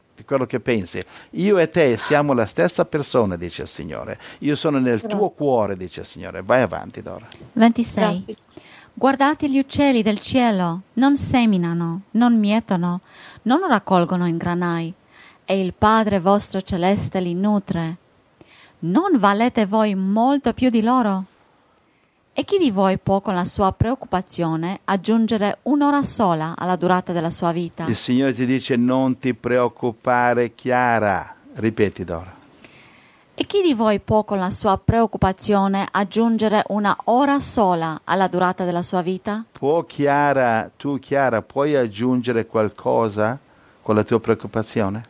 pensi. Io e te siamo la stessa persona, dice il Signore. Io sono nel tuo cuore, dice il Signore. Vai avanti, Dora. 26. Grazie. Guardate gli uccelli del cielo, non seminano, non mietono, non raccolgono in granai, e il Padre vostro celeste li nutre. Non valete voi molto più di loro? E chi di voi può con la sua preoccupazione aggiungere un'ora sola alla durata della sua vita? Il Signore ti dice non ti preoccupare, Chiara. Ripeti, Dora. E chi di voi può con la sua preoccupazione aggiungere una ora sola alla durata della sua vita? Tu Chiara, puoi aggiungere qualcosa con la tua preoccupazione?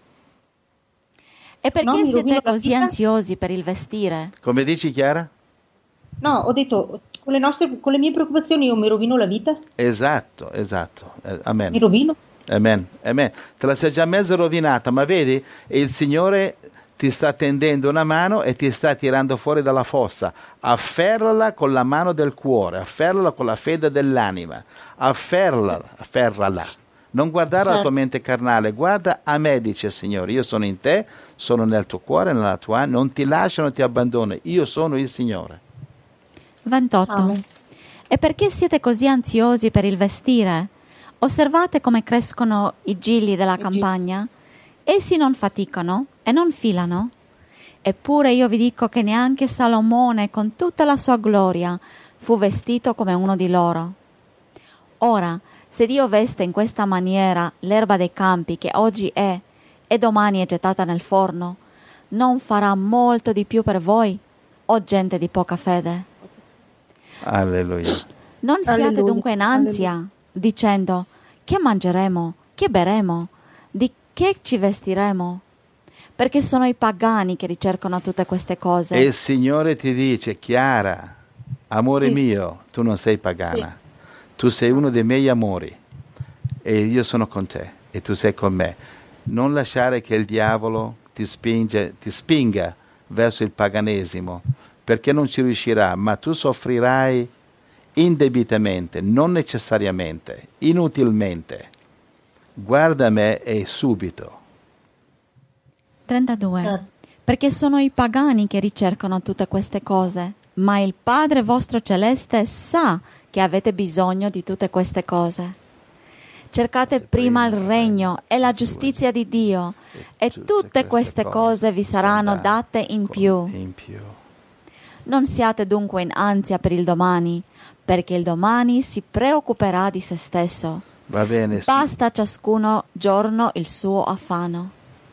E perché No, mi rovino siete la così vita? ansiosi per il vestire? Come dici, Chiara? No, ho detto, con le mie preoccupazioni io mi rovino la vita? Esatto. Amen. Mi rovino? Amen. Te la sei già mezzo rovinata, ma vedi? E il Signore ti sta tendendo una mano e ti sta tirando fuori dalla fossa. Afferrala con la mano del cuore, afferrala con la fede dell'anima, afferrala. Non guardare alla tua mente carnale, guarda a me, dice il Signore. Io sono in te, sono nel tuo cuore, nella tua anima, non ti lascio, non ti abbandono. Io sono il Signore. 28. Amen. E perché siete così ansiosi per il vestire? Osservate come crescono i gigli della campagna? Essi non faticano e non filano. Eppure io vi dico che neanche Salomone, con tutta la sua gloria, fu vestito come uno di loro. Ora, se Dio veste in questa maniera l'erba dei campi che oggi è e domani è gettata nel forno, non farà molto di più per voi, o gente di poca fede? Alleluia. Non siate Alleluia. dunque in ansia, dicendo: che mangeremo, che beremo, di che ci vestiremo? Perché sono i pagani che ricercano tutte queste cose. E il Signore ti dice, Chiara, amore Sì. mio, tu non sei pagana, tu sei uno dei miei amori e io sono con te e tu sei con me. Non lasciare che il diavolo ti spinga verso il paganesimo, perché non ci riuscirà, ma tu soffrirai indebitamente, non necessariamente, inutilmente. Guarda me e subito. 32. Perché sono i pagani che ricercano tutte queste cose, ma il Padre vostro celeste sa che avete bisogno di tutte queste cose. Cercate prima il regno e la giustizia di Dio, e tutte queste cose vi saranno date in più. Non siate dunque in ansia per il domani, perché il domani si preoccuperà di se stesso. Va bene. Basta a ciascuno giorno il suo affanno.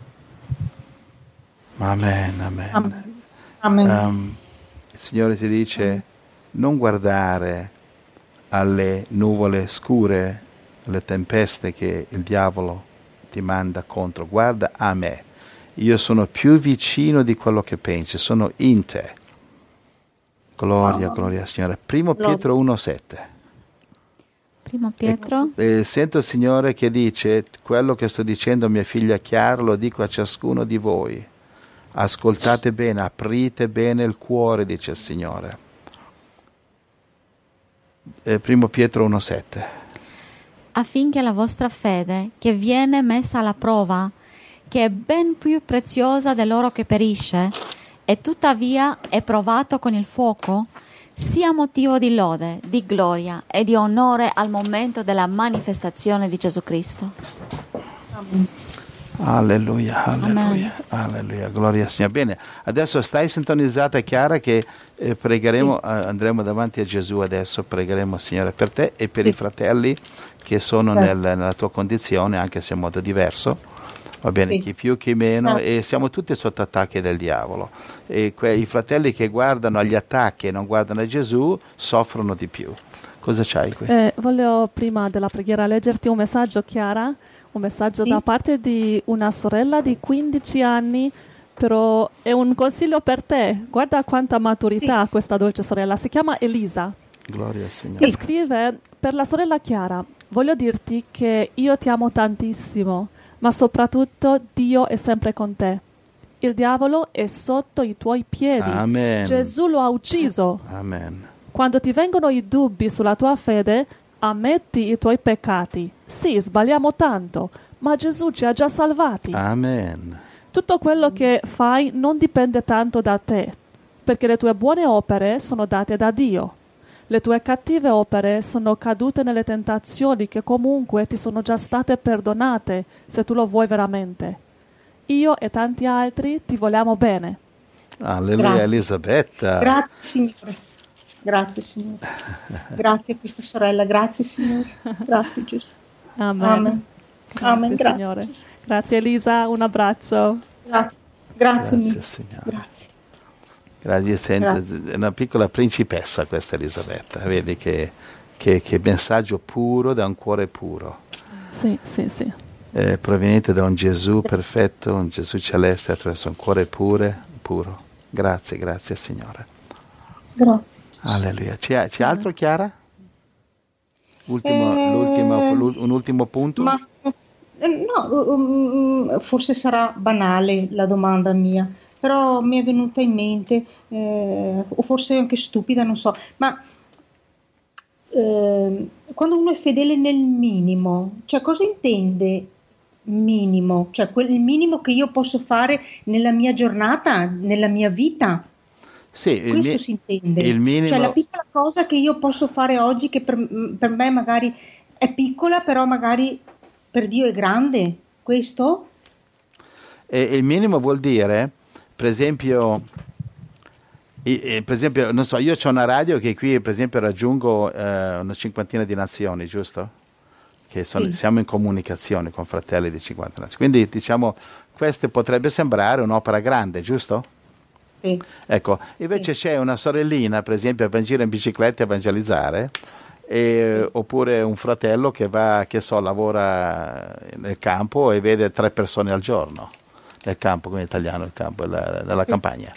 Amen. Amen. Il Signore ti dice non guardare alle nuvole scure, alle tempeste che il diavolo ti manda contro. Guarda a me. Io sono più vicino di quello che pensi, sono in te. Gloria, gloria al Signore. Primo Pietro 1,7. Primo Pietro. Sento il Signore che dice: quello che sto dicendo, mia figlia Chiara, lo dico a ciascuno di voi. Ascoltate bene, aprite bene il cuore, dice il Signore. Primo Pietro 1,7. Affinché la vostra fede, che viene messa alla prova, che è ben più preziosa dell'oro che perisce, e tuttavia è provato con il fuoco, sia motivo di lode, di gloria e di onore al momento della manifestazione di Gesù Cristo. Amen. Alleluia, alleluia, alleluia, gloria al Signore. Bene, adesso stai sintonizzata, Chiara, che pregheremo, andremo davanti a Gesù adesso, pregheremo, Signore, per te e per i fratelli che sono nella tua condizione, anche se in modo diverso, va bene, chi più, chi meno, e siamo tutti sotto attacchi del diavolo. E i fratelli che guardano agli attacchi e non guardano a Gesù soffrono di più. Cosa c'hai qui? Volevo prima della preghiera leggerti un messaggio, Chiara, un messaggio da parte di una sorella di 15 anni, però è un consiglio per te. Guarda quanta maturità ha questa dolce sorella. Si chiama Elisa. Gloria al Signore. E scrive: per la sorella Chiara, voglio dirti che io ti amo tantissimo, ma soprattutto Dio è sempre con te. Il diavolo è sotto i tuoi piedi. Amen. Gesù lo ha ucciso. Amen. Quando ti vengono i dubbi sulla tua fede, ammetti i tuoi peccati. Sì, sbagliamo tanto, ma Gesù ci ha già salvati. Amen. Tutto quello che fai non dipende tanto da te, perché le tue buone opere sono date da Dio. Le tue cattive opere sono cadute nelle tentazioni che comunque ti sono già state perdonate, se tu lo vuoi veramente. Io e tanti altri ti vogliamo bene. Alleluia. Grazie. Elisabetta. Grazie, Signore. Grazie, Signore. Grazie a questa sorella. Grazie, Signore. Grazie, Gesù. Amen. Amen. Grazie, Grazie, Signore. Grazie, Elisa. Un abbraccio. Grazie mille. Signore. Grazie. Grazie. È una piccola principessa questa Elisabetta. Vedi che messaggio puro da un cuore puro. Sì. Proveniente da un Gesù perfetto, un Gesù celeste attraverso un cuore puro. Grazie Signore. Grazie. Alleluia. C'è altro, Chiara? Un ultimo punto? No, forse sarà banale la domanda mia, però mi è venuta in mente, o forse anche stupida, non so, ma quando uno è fedele nel minimo, cioè cosa intende minimo? Cioè il minimo che io posso fare nella mia giornata, nella mia vita? Sì, questo si intende, il minimo... cioè la piccola cosa che io posso fare oggi che per me magari è piccola, però magari per Dio è grande, questo? Il minimo vuol dire, per esempio, non so, io ho una radio che qui per esempio raggiungo una cinquantina di nazioni, giusto? Siamo in comunicazione con fratelli di 50 nazioni, quindi diciamo questa potrebbe sembrare un'opera grande, giusto? Sì. Ecco, invece c'è una sorellina, per esempio, che va in giro in bicicletta a evangelizzare, oppure un fratello che va, lavora nel campo e vede 3 persone al giorno, nel campo, come in italiano il campo, nella campagna.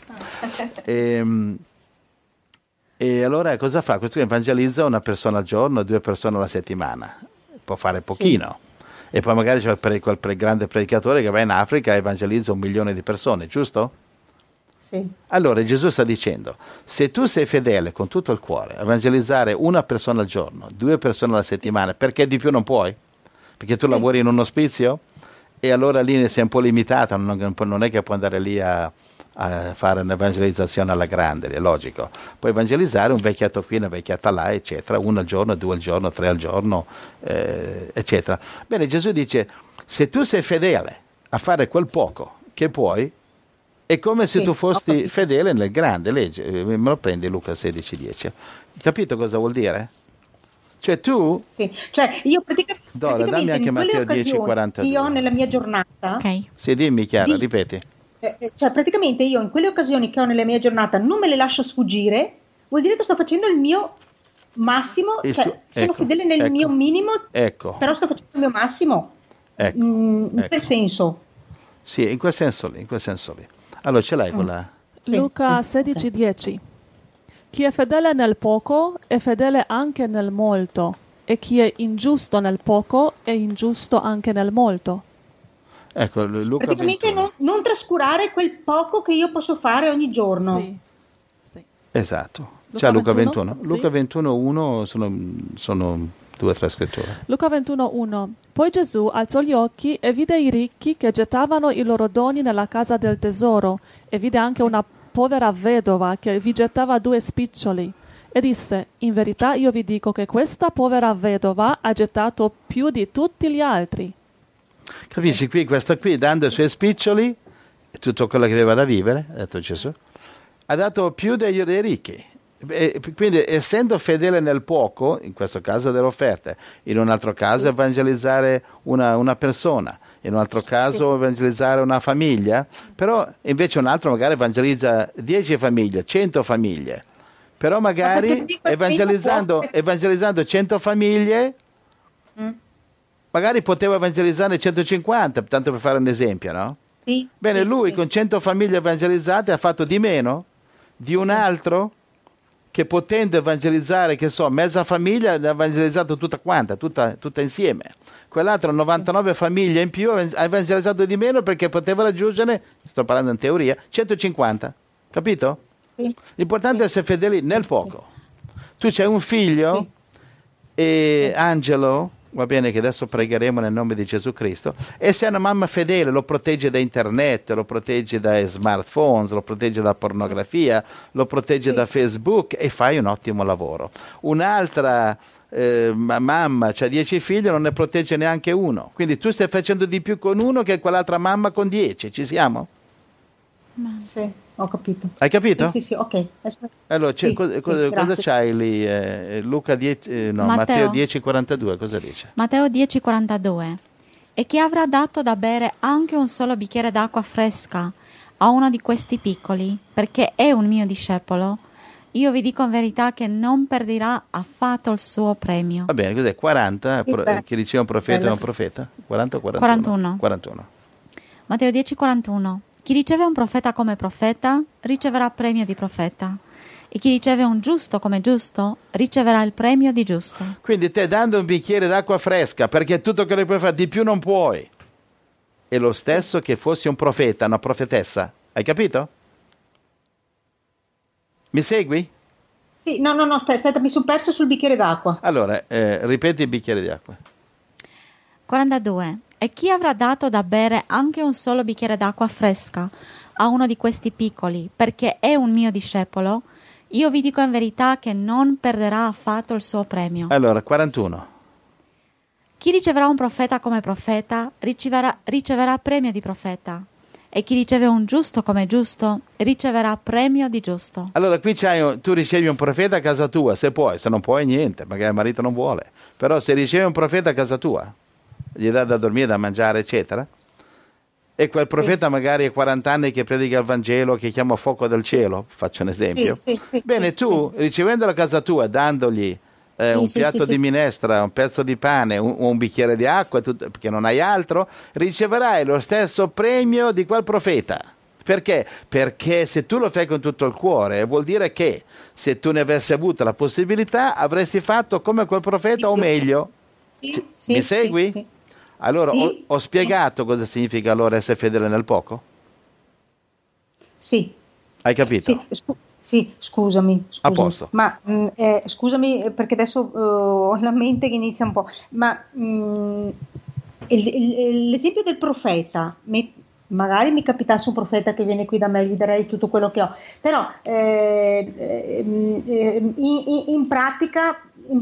E allora cosa fa? Questo evangelizza una persona al giorno, 2 persone alla settimana, può fare pochino. E poi magari c'è quel grande predicatore che va in Africa e evangelizza 1 milione di persone, giusto? Allora Gesù sta dicendo: se tu sei fedele con tutto il cuore a evangelizzare 1 persona al giorno, 2 persone alla settimana, perché di più non puoi? Perché tu lavori in un ospizio e allora lì sei un po' limitata, non è che puoi andare lì a fare un'evangelizzazione alla grande, è logico. Puoi evangelizzare un vecchiato qui, una vecchiata là, eccetera, 1 al giorno, 2 al giorno, 3 al giorno, eccetera. Bene, Gesù dice: se tu sei fedele a fare quel poco che puoi, è come se tu fossi fedele nel grande. Legge, me lo prendi Luca 16,10. Capito cosa vuol dire? Cioè tu... Sì, cioè io praticamente Dora, dammi anche Matteo 10,42. Io ho nella mia giornata... Sì, dimmi Chiara, ripeti. Cioè praticamente io in quelle occasioni che ho nella mia giornata non me le lascio sfuggire, vuol dire che sto facendo il mio massimo, sono fedele nel mio minimo, però sto facendo il mio massimo. In quel senso. Sì, in quel senso lì. Allora ce l'hai quella? Luca 16,10. Chi è fedele nel poco è fedele anche nel molto, e chi è ingiusto nel poco è ingiusto anche nel molto. Ecco, Luca Praticamente 21. non trascurare quel poco che io posso fare ogni giorno. Sì. Sì. Esatto. Luca C'è Luca 21? 21? Sì. Luca 21:1 sono 2 o 3 scritture. Luca 21:1. Poi Gesù alzò gli occhi e vide i ricchi che gettavano i loro doni nella casa del tesoro, e vide anche una povera vedova che vi gettava 2 spiccioli. E disse: in verità io vi dico che questa povera vedova ha gettato più di tutti gli altri. Capisci? Qui, questa qui, dando i suoi spiccioli, tutto quello che aveva da vivere, ha detto Gesù, ha dato più dei ricchi. E quindi, essendo fedele nel poco, in questo caso delle offerte, in un altro caso evangelizzare una persona, in un altro caso evangelizzare una famiglia, però invece un altro magari evangelizza 10 famiglie, 100 famiglie, però magari evangelizzando 100 famiglie, magari poteva evangelizzare 150, tanto per fare un esempio, no? Sì, Bene, sì, lui sì. con 100 famiglie evangelizzate ha fatto di meno di un altro che, potendo evangelizzare, che so, mezza famiglia, ha evangelizzato tutta quanta, tutta insieme. Quell'altro 99 famiglie in più ha evangelizzato di meno perché poteva raggiungere, sto parlando in teoria, 150. Capito? Sì. L'importante è essere fedeli nel poco. Tu c'hai un figlio e Angelo, va bene, che adesso pregheremo nel nome di Gesù Cristo, e se è una mamma fedele, lo protegge da internet, lo protegge dai smartphone, lo protegge da pornografia, lo protegge da Facebook, e fai un ottimo lavoro. Un'altra mamma c'ha 10 figli e non ne protegge neanche uno, quindi tu stai facendo di più con uno che quell'altra mamma con 10. Ci siamo? Sì, ho capito. Hai capito? Sì, ok. Allora, Sì, cosa grazie. c'hai lì? Luca 10, no, Matteo. Matteo 10,42, cosa dice? Matteo 10,42. E chi avrà dato da bere anche un solo bicchiere d'acqua fresca a uno di questi piccoli, perché è un mio discepolo, io vi dico in verità che non perderà affatto il suo premio. Va bene, cos'è? 40? Beh, Chi diceva un profeta è bello. un profeta? 40 o 41? 41. Matteo 10,41. Chi riceve un profeta come profeta riceverà premio di profeta, e chi riceve un giusto come giusto riceverà il premio di giusto. Quindi te, dando un bicchiere d'acqua fresca, perché tutto quello che puoi fare, di più non puoi. È lo stesso che fossi un profeta, una profetessa. Hai capito? Mi segui? Sì, no, aspetta, mi sono perso sul bicchiere d'acqua. Allora, ripeti il bicchiere di acqua. 42. E chi avrà dato da bere anche un solo bicchiere d'acqua fresca a uno di questi piccoli, perché è un mio discepolo, io vi dico in verità che non perderà affatto il suo premio. Allora, 41. Chi riceverà un profeta come profeta riceverà premio di profeta, e chi riceve un giusto come giusto riceverà premio di giusto. Allora, qui tu ricevi un profeta a casa tua, se puoi, se non puoi niente, magari il marito non vuole. Però se ricevi un profeta a casa tua, gli dà da dormire, da mangiare, eccetera, e quel profeta magari ha 40 anni che predica il Vangelo, che chiama fuoco del cielo, faccio un esempio. Sì, Bene, tu, ricevendolo a casa tua, dandogli un piatto di minestra, un pezzo di pane, un bicchiere di acqua, perché non hai altro, riceverai lo stesso premio di quel profeta. Perché? Perché se tu lo fai con tutto il cuore, vuol dire che se tu ne avessi avuto la possibilità, avresti fatto come quel profeta o meglio. Sì, Mi segui? Sì. Allora, Sì. ho spiegato cosa significa allora essere fedele nel poco? Sì. Hai capito? Sì, scusami. A posto. Ma scusami perché adesso ho la mente che inizia un po'. Ma l'esempio del profeta, magari mi capitasse un profeta che viene qui da me, gli darei tutto quello che ho. Però in pratica,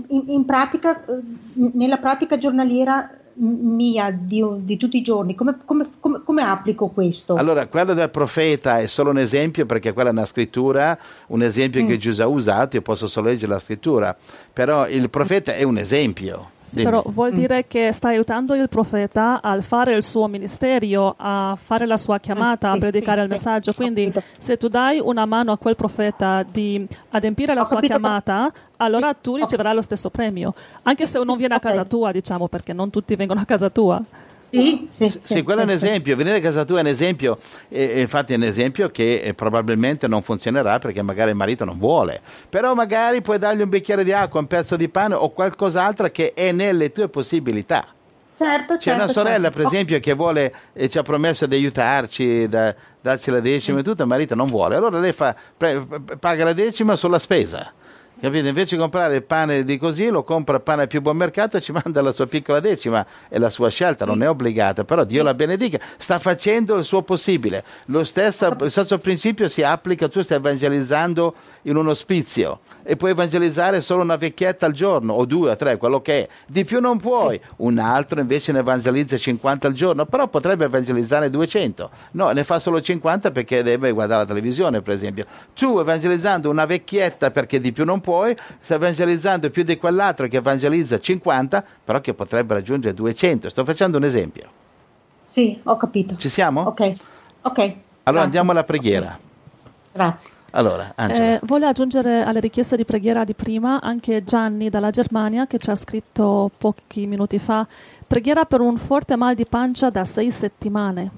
nella pratica giornaliera mia di tutti i giorni, come applico questo? Allora, quello del profeta è solo un esempio, perché quella è una scrittura, un esempio che Gesù ha usato, io posso solo leggere la scrittura, però il profeta è un esempio. Sì, però vuol dire che stai aiutando il profeta a fare il suo ministero, a fare la sua chiamata, a predicare il messaggio. Quindi se tu dai una mano a quel profeta di adempiere la sua chiamata, allora tu riceverai lo stesso premio, anche se non viene a casa tua, diciamo, perché non tutti vengono a casa tua. Sì, quello è un esempio. Venire a casa tua è un esempio, infatti è un esempio che probabilmente non funzionerà perché magari il marito non vuole, però magari puoi dargli un bicchiere di acqua, un pezzo di pane o qualcos'altro che è nelle tue possibilità. C'è una sorella, per esempio, che vuole, ci ha promesso di aiutarci, darci la decima e tutto, il marito non vuole, allora lei paga la decima sulla spesa. Capite? Invece di comprare il pane di così, lo compra il pane al più buon mercato e ci manda la sua piccola decima. È la sua scelta, non è obbligata, però Dio la benedica. Sta facendo il suo possibile. Lo stesso principio si applica, tu stai evangelizzando in un ospizio e puoi evangelizzare solo una vecchietta al giorno, o 2 o 3, quello che è. Di più non puoi. Un altro invece ne evangelizza 50 al giorno, però potrebbe evangelizzare 200. No, ne fa solo 50 perché deve guardare la televisione, per esempio. Tu evangelizzando una vecchietta perché di più non puoi, stai evangelizzando più di quell'altro che evangelizza 50, però che potrebbe raggiungere 200. Sto facendo un esempio. Sì, ho capito. Ci siamo? Ok. Allora Grazie. andiamo alla preghiera. Okay. Grazie. Allora, Angela. Voglio aggiungere alle richieste di preghiera di prima anche Gianni dalla Germania che ci ha scritto pochi minuti fa: preghiera per un forte mal di pancia da 6 settimane.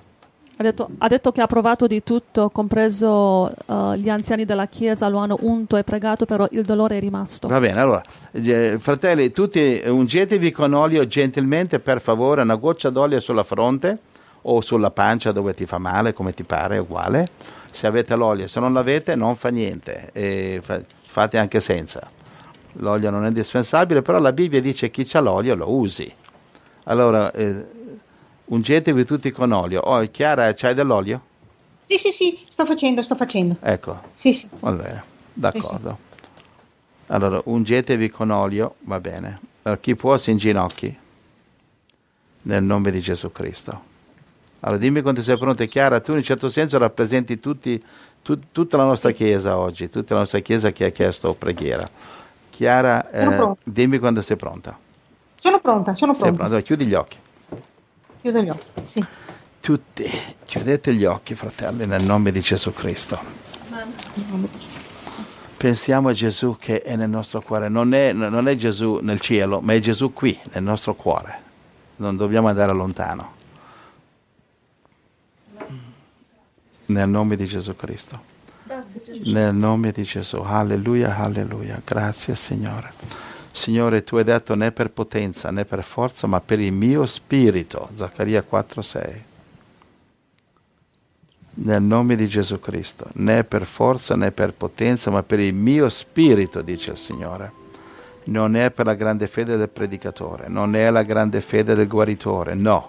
Ha detto che ha provato di tutto, compreso gli anziani della chiesa, lo hanno unto e pregato, però il dolore è rimasto. Va bene, allora, fratelli, tutti ungetevi con olio gentilmente, per favore, una goccia d'olio sulla fronte o sulla pancia dove ti fa male, come ti pare, è uguale. Se avete l'olio, se non l'avete non fa niente, fate anche senza. L'olio non è indispensabile, però la Bibbia dice chi c'ha l'olio lo usi. Allora, ungetevi tutti con olio. Chiara, c'hai dell'olio? Sì, sto facendo. Ecco. Sì. Va bene, d'accordo. Sì. Allora, ungetevi con olio, va bene. Allora, chi può si inginocchi nel nome di Gesù Cristo. Allora, dimmi quando sei pronta, Chiara. Tu in un certo senso rappresenti tutta la nostra Chiesa oggi, tutta la nostra Chiesa che ha chiesto preghiera. Chiara, dimmi quando sei pronta. Sono pronta. Sei pronta? Allora, chiudi gli occhi. Chiudo gli occhi, sì. Tutti, chiudete gli occhi, fratelli, nel nome di Gesù Cristo. Pensiamo a Gesù che è nel nostro cuore. Non è Gesù nel cielo, ma è Gesù qui, nel nostro cuore. Non dobbiamo andare lontano. Nel nome di Gesù Cristo. Grazie, Gesù. Nel nome di Gesù. Alleluia, alleluia. Grazie, Signore. Signore, tu hai detto né per potenza né per forza, ma per il mio spirito. Zaccaria 4,6. Nel nome di Gesù Cristo. Né per forza né per potenza, ma per il mio spirito, dice il Signore. Non è per la grande fede del predicatore, non è la grande fede del guaritore, no.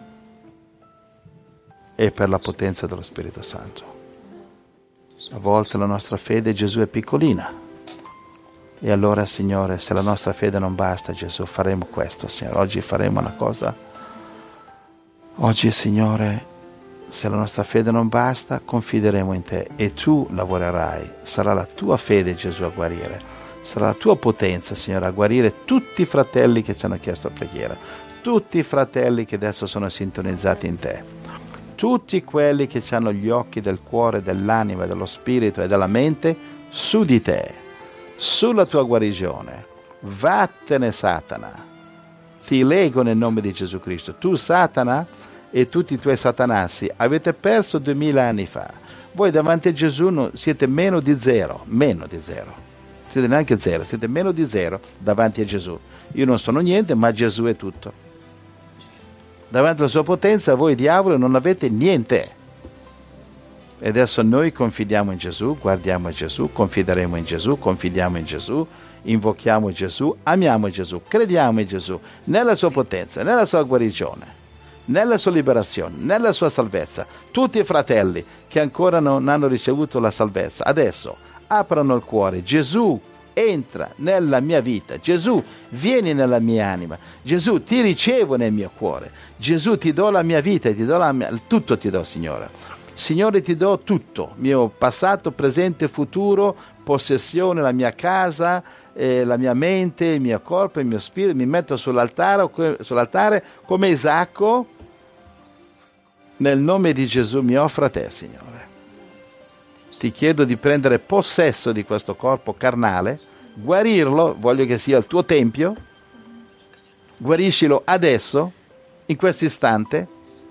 È per la potenza dello Spirito Santo. A volte la nostra fede, Gesù, è piccolina. E allora, Signore, se la nostra fede non basta, Gesù, faremo questo, Signore. Oggi faremo una cosa. Oggi, Signore, se la nostra fede non basta, confideremo in Te e Tu lavorerai. Sarà la Tua fede, Gesù, a guarire. Sarà la Tua potenza, Signore, a guarire tutti i fratelli che ci hanno chiesto preghiera. Tutti i fratelli che adesso sono sintonizzati in Te. Tutti quelli che hanno gli occhi del cuore, dell'anima, dello spirito e della mente su di Te, sulla Tua guarigione. Vattene, Satana. Ti leggo nel nome di Gesù Cristo. Tu, Satana, e tutti i tuoi satanassi avete perso 2000 anni fa. Voi davanti a Gesù siete meno di zero. Siete neanche zero, siete meno di zero davanti a Gesù. Io non sono niente, ma Gesù è tutto. Davanti alla sua potenza voi diavolo non avete niente. E adesso noi confidiamo in Gesù, guardiamo a Gesù, confideremo in Gesù, confidiamo in Gesù, invochiamo Gesù, amiamo Gesù, crediamo in Gesù, nella sua potenza, nella sua guarigione, nella sua liberazione, nella sua salvezza. Tutti i fratelli che ancora non hanno ricevuto la salvezza, adesso aprono il cuore. Gesù, entra nella mia vita. Gesù, vieni nella mia anima. Gesù, ti ricevo nel mio cuore. Gesù, ti do la mia vita, tutto ti do, Signore. Signore, ti do tutto, mio passato, presente, futuro, possessione, la mia casa, la mia mente, il mio corpo, il mio spirito. Mi metto sull'altare come Isacco. Nel nome di Gesù mi offro a te, Signore. Ti chiedo di prendere possesso di questo corpo carnale guarirlo, voglio che sia il tuo tempio, guariscilo adesso, in questo istante.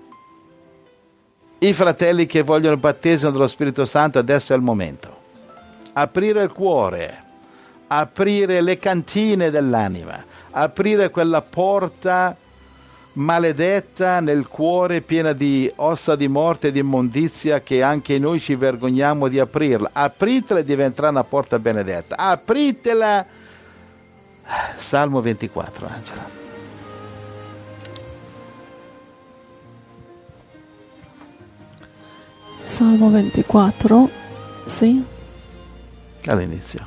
I fratelli che vogliono il battesimo dello Spirito Santo, adesso è il momento. Aprire il cuore, aprire le cantine dell'anima, aprire quella porta maledetta nel cuore piena di ossa di morte e di immondizia che anche noi ci vergogniamo di aprirla. Apritela e diventerà una porta benedetta. Apritela. Salmo 24, Angela. Salmo 24, sì. All'inizio.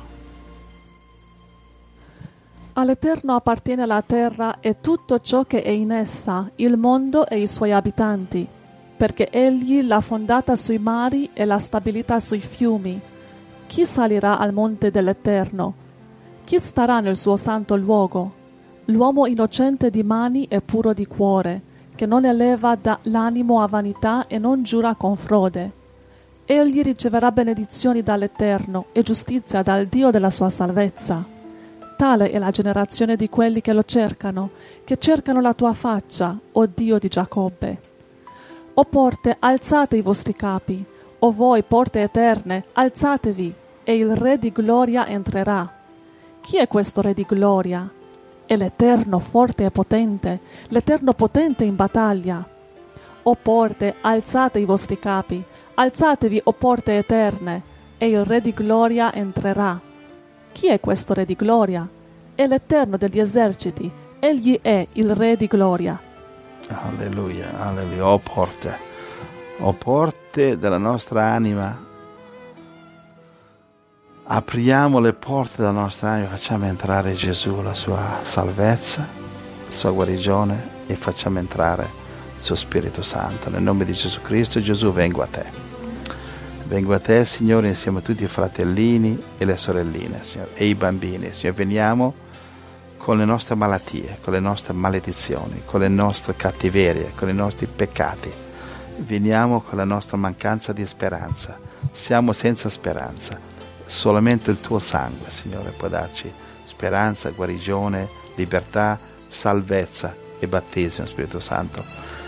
All'Eterno appartiene la terra e tutto ciò che è in essa, il mondo e i suoi abitanti, perché Egli l'ha fondata sui mari e l'ha stabilita sui fiumi. Chi salirà al monte dell'Eterno? Chi starà nel suo santo luogo? L'uomo innocente di mani e puro di cuore, che non eleva l'animo a vanità e non giura con frode. Egli riceverà benedizioni dall'Eterno e giustizia dal Dio della sua salvezza. Tale è la generazione di quelli che lo cercano, che cercano la tua faccia, o Dio di Giacobbe. O porte, alzate i vostri capi, o voi porte eterne, alzatevi, e il Re di gloria entrerà. Chi è questo Re di gloria? È l'Eterno forte e potente, l'Eterno potente in battaglia. O porte, alzate i vostri capi, alzatevi, o porte eterne, e il Re di gloria entrerà. Chi è questo Re di gloria? È l'Eterno degli eserciti, egli è il Re di gloria. Alleluia, alleluia. O porte della nostra anima, apriamo le porte della nostra anima, facciamo entrare Gesù, la sua salvezza, la sua guarigione, e facciamo entrare il suo Spirito Santo. Nel nome di Gesù Cristo, Gesù, vengo a te. Vengo a te, Signore, insieme a tutti i fratellini e le sorelline, Signore, e i bambini. Signore, veniamo con le nostre malattie, con le nostre maledizioni, con le nostre cattiverie, con i nostri peccati. Veniamo con la nostra mancanza di speranza. Siamo senza speranza. Solamente il tuo sangue, Signore, può darci speranza, guarigione, libertà, salvezza e battesimo, Spirito Santo.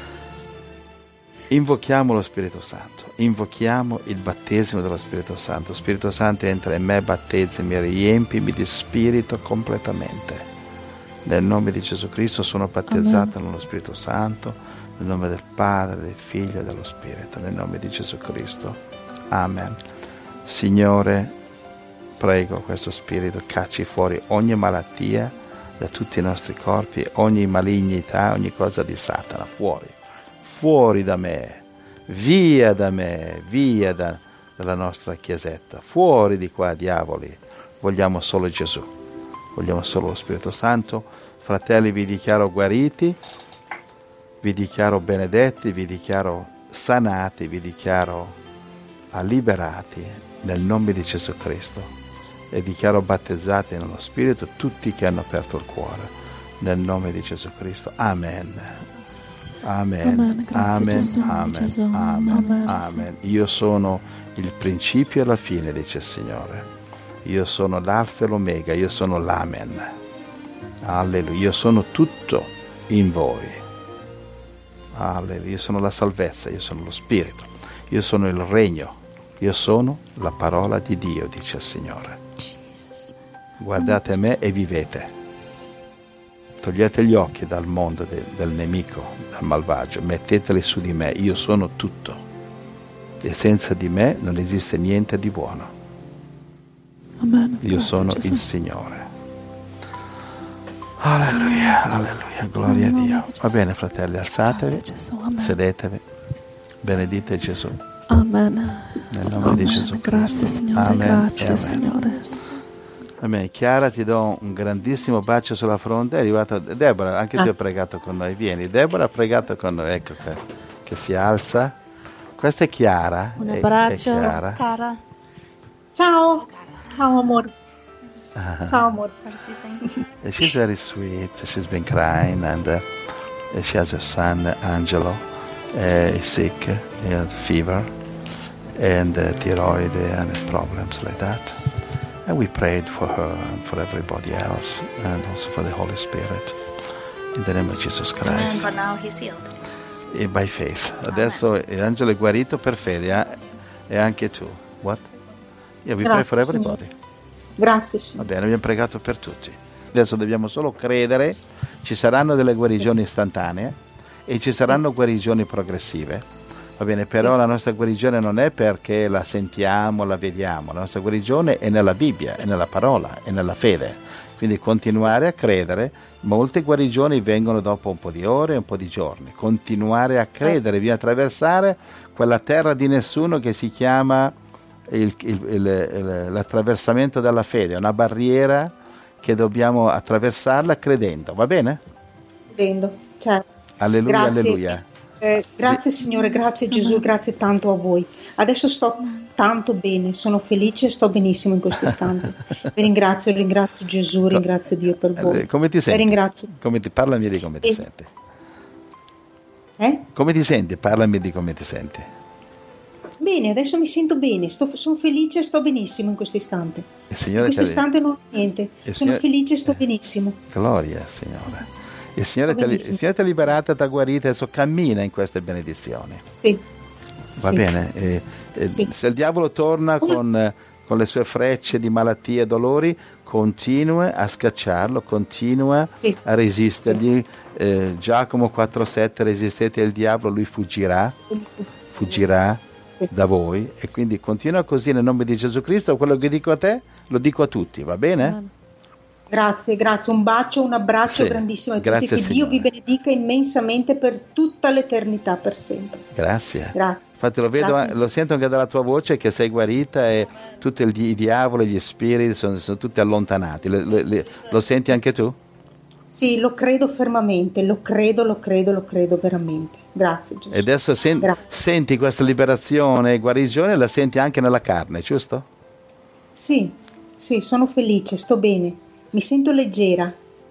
Invochiamo lo Spirito Santo, invochiamo il battesimo dello Spirito Santo. Spirito Santo, entra in me, battezzami, riempimi di Spirito completamente. Nel nome di Gesù Cristo sono battezzato nello Spirito Santo, nel nome del Padre, del Figlio e dello Spirito, nel nome di Gesù Cristo. Amen. Signore, prego questo Spirito, cacci fuori ogni malattia da tutti i nostri corpi, ogni malignità, ogni cosa di Satana, fuori. Fuori da me, via dalla nostra chiesetta, fuori di qua, diavoli. Vogliamo solo Gesù, vogliamo solo lo Spirito Santo. Fratelli, vi dichiaro guariti, vi dichiaro benedetti, vi dichiaro sanati, vi dichiaro liberati nel nome di Gesù Cristo, e dichiaro battezzati nello Spirito tutti che hanno aperto il cuore nel nome di Gesù Cristo. Amen. Amen, amen, Gesù, amen, Gesù. amen, amen. Io sono il principio e la fine, dice il Signore. Io sono l'alfa e l'omega, io sono l'amen. Alleluia, io sono tutto in voi. Alleluia, io sono la salvezza, io sono lo Spirito, io sono il regno, io sono la parola di Dio, dice il Signore. Guardate me e vivete. Togliete gli occhi dal mondo del nemico, dal malvagio, metteteli su di me, io sono tutto, e senza di me non esiste niente di buono. Amen. Io sono Gesù. il Signore. Alleluia, alleluia, gloria a Dio. Va bene, fratelli, alzatevi, Grazie, Gesù. Amen. sedetevi, benedite Gesù, Amen. nel nome di Gesù Cristo. Grazie, Signore, Amen, grazie, amen. Signore. Amen. Chiara, ti do un grandissimo bacio sulla fronte. È arrivata Deborah, anche tu hai pregato con noi. Vieni, Deborah ha pregato con noi, ecco che si alza. Questa è Chiara. Un è abbraccio, Chiara. cara. Ciao, ciao amore. Ciao amore. She's very sweet. She's been crying, and she has a son, Angelo. He's sick. He has fever and thyroid and problems like that. And we prayed for her and for everybody else, and also for the Holy Spirit. In the name of Jesus Christ. But now he's healed. E by faith. Adesso Angelo è guarito per fede, e anche tu. What? Yeah, we pray for everybody. Grazie, Signore. Va bene, abbiamo pregato per tutti. Adesso dobbiamo solo credere, ci saranno delle guarigioni istantanee e ci saranno guarigioni progressive. Va bene, però la nostra guarigione non è perché la sentiamo, la vediamo. La nostra guarigione è nella Bibbia, è nella parola, è nella fede. Quindi continuare a credere. Molte guarigioni vengono dopo un po' di ore, un po' di giorni. Continuare a credere, bisogna attraversare quella terra di nessuno che si chiama l'attraversamento della fede, una barriera che dobbiamo attraversarla credendo, va bene? Credendo, certo. Alleluia, Grazie. alleluia. Grazie Signore, grazie Gesù, grazie tanto a voi. Adesso sto tanto bene, sono felice e sto benissimo in questo istante. Vi ringrazio Gesù, ringrazio Dio per voi. Come ti senti? Vi ringrazio. Parlami di come ti senti. Come ti senti? Parlami di come ti senti. Bene, adesso mi sento bene, sono felice e sto benissimo in questo istante. In questo istante non ho niente, sono felice e sto benissimo. Gloria, Signore. Il Signore ti ha liberata, ti ha guarita, adesso cammina in queste benedizioni. Sì. Va bene? Sì. Se il diavolo torna con le sue frecce di malattie e dolori, continua a scacciarlo, continua a resistergli. Giacomo 4,7: resistete il diavolo, lui fuggirà da voi. E quindi continua così nel nome di Gesù Cristo. Quello che dico a te lo dico a tutti, va bene? Grazie, un bacio, un abbraccio grandissimo a tutti, grazie, che Dio vi benedica immensamente per tutta l'eternità, per sempre. Grazie. Infatti lo vedo, lo sento anche dalla tua voce che sei guarita e tutti i diavoli, gli spiriti sono tutti allontanati. Lo senti anche tu? Sì, lo credo fermamente, lo credo veramente. Grazie Gesù. E adesso senti questa liberazione e guarigione, la senti anche nella carne, giusto? Sì, sono felice, sto bene. Mi sento leggera.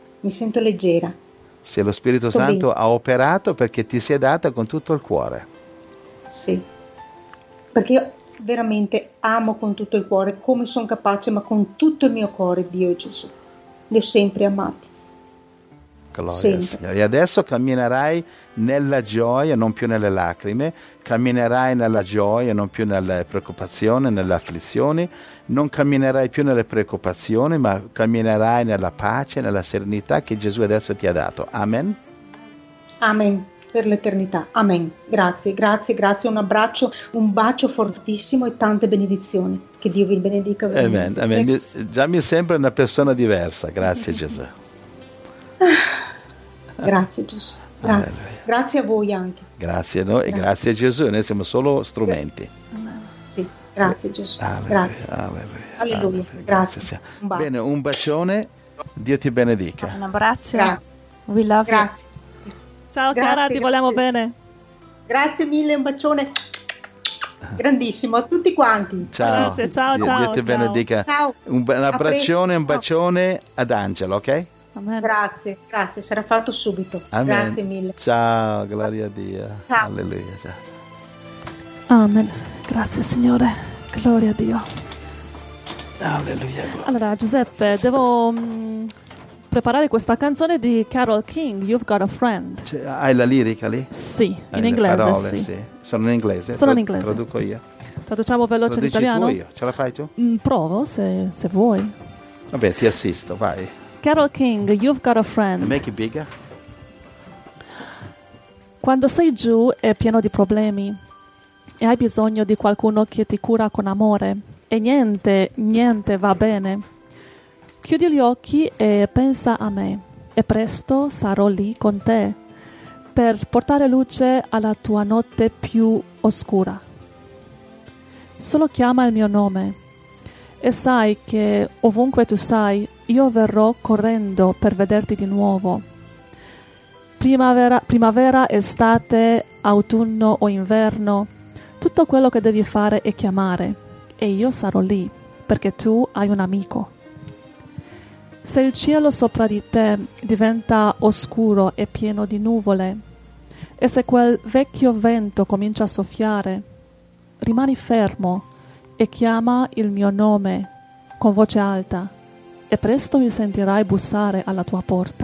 Se lo Spirito Santo ha operato perché ti si è data con tutto il cuore. Sì, perché io veramente amo con tutto il cuore, come sono capace, ma con tutto il mio cuore Dio e Gesù. Li ho sempre amati. Gloria al Signore. E adesso camminerai nella gioia, non più nelle lacrime, camminerai nella gioia, non più nelle preoccupazioni, nelle afflizioni, non camminerai più nelle preoccupazioni, ma camminerai nella pace, nella serenità che Gesù adesso ti ha dato. Amen. Amen. Per l'eternità. Amen. Grazie. Un bacio fortissimo e tante benedizioni. Che Dio vi benedica. Amen. Già mi sembra una persona diversa. Grazie Gesù. Grazie Gesù. Grazie a voi anche. Grazie a noi e grazie a Gesù. Noi siamo solo strumenti. Sì, grazie Gesù. Alleluia. Grazie. Bene, un bacione. Dio ti benedica. Un abbraccio. Grazie. We love you. Grazie. Ciao cara, ti vogliamo bene. Grazie mille, un bacione grandissimo a tutti quanti. Ciao. Grazie, ciao. Dio ti benedica. Ciao. Un abbraccione, un bacione ad Angelo, ok? Amen. Grazie, sarà fatto subito. Amen. Grazie mille. Ciao, gloria a Dio. Ciao. Alleluia. Ciao. Amen. Grazie Signore. Gloria a Dio. Alleluia. Allora Giuseppe, devo preparare questa canzone di Carole King, You've Got a Friend. Hai la lirica lì? Sì, in le inglese, parole, sì. Sono in inglese? Sono in inglese. Traduco io. Traduciamo veloce in italiano? Io. Ce la fai tu? Provo se vuoi. Vabbè, ti assisto, vai. Carole King, You've Got a Friend. Make it bigger. Quando sei giù e pieno di problemi e hai bisogno di qualcuno che ti cura con amore e niente va bene, chiudi gli occhi e pensa a me e presto sarò lì con te per portare luce alla tua notte più oscura. Solo chiama il mio nome e sai che ovunque tu sei io verrò correndo per vederti di nuovo. Primavera, estate, autunno o inverno, tutto quello che devi fare è chiamare e io sarò lì perché tu hai un amico. Se il cielo sopra di te diventa oscuro e pieno di nuvole e se quel vecchio vento comincia a soffiare, rimani fermo e chiama il mio nome con voce alta, e presto mi sentirai bussare alla tua porta.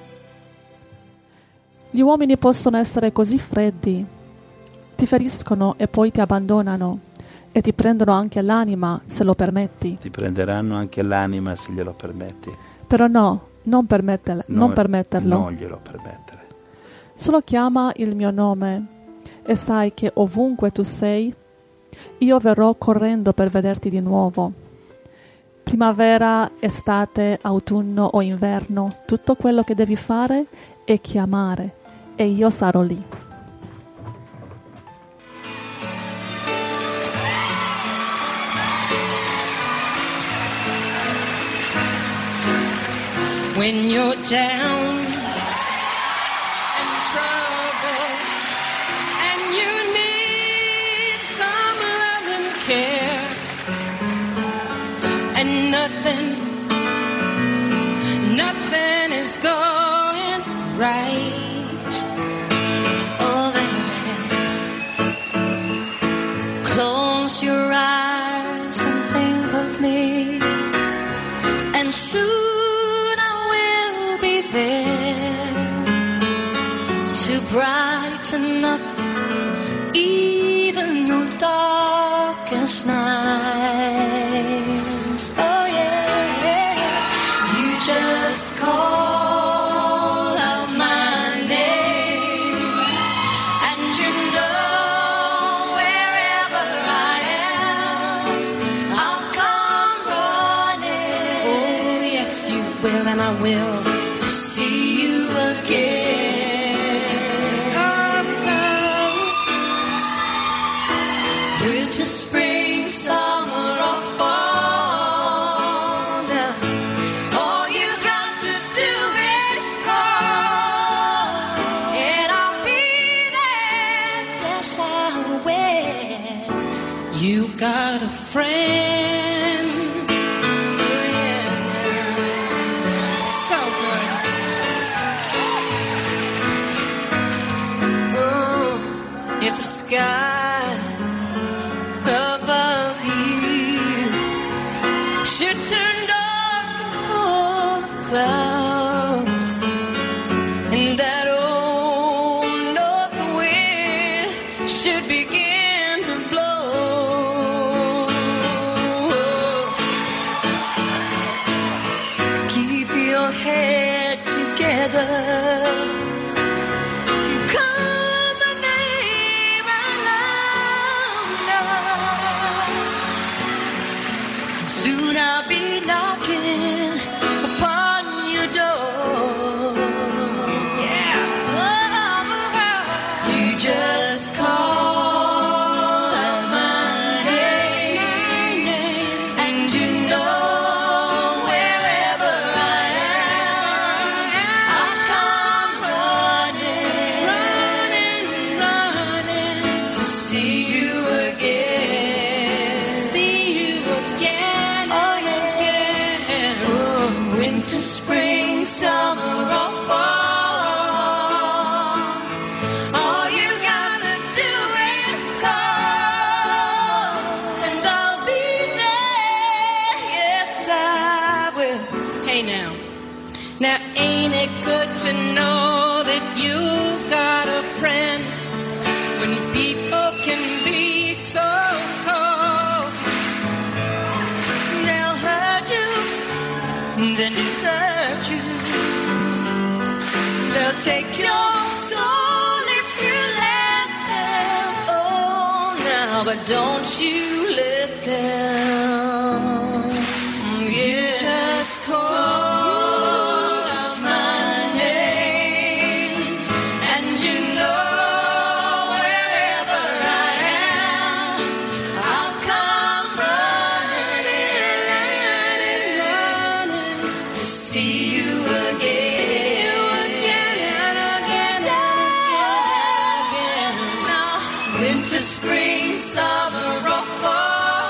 Gli uomini possono essere così freddi, ti feriscono e poi ti abbandonano, e ti prendono anche l'anima se lo permetti. Ti prenderanno anche l'anima se glielo permetti. Però no, non permetterlo. Non glielo permettere. Solo chiama il mio nome e sai che ovunque tu sei, io verrò correndo per vederti di nuovo. Primavera, estate, autunno o inverno, tutto quello che devi fare è chiamare e io sarò lì. When you're down and trouble and you need some love and care, and nothing is going right. Oh, baby, close your eyes and think of me, and soon there to brighten up even your darkest nights. Oh yeah, you just call out my name, and you know wherever I am, I'll come running. Oh yes, you will, and I will. Spring, summer, or fall, all you got to do is call, and I'll be there. Yes, I will. You've got a friend. Oh, yeah. So good. Oh, if the sky above you should turn dark and full of clouds, and that old north wind should begin to blow, keep your head together. Soon I'll be knocking upon your door. Yeah. You just call out my name, and you know wherever I am, I'll come running to see you again. See you again. Winter, spring, summer, or fall, all you gotta do is call, and I'll be there. Yes, I will. Hey now ain't it good to know that you've got a friend when people can be so cold? They'll hurt you, then desert you. They'll take your soul if you let them. Oh, now, but don't you let them. You just call just my name, and you know wherever I am, I'll come running to see you again. Winter, spring, summer, or fall.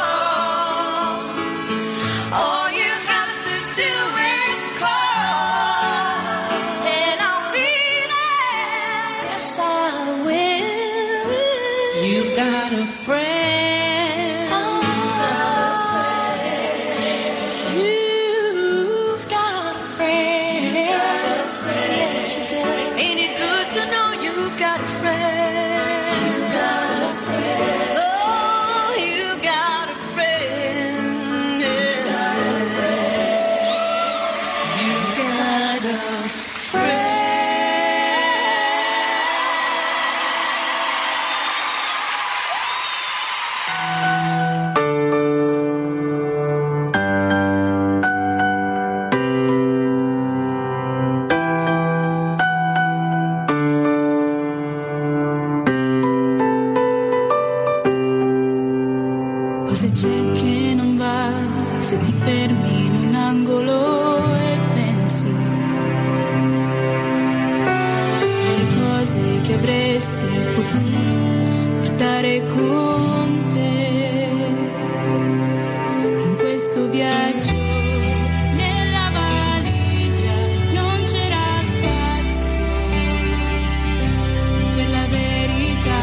che non va, se ti fermi in un angolo e pensi alle cose che avresti potuto portare con te in questo viaggio. Nella valigia non c'era spazio per la verità.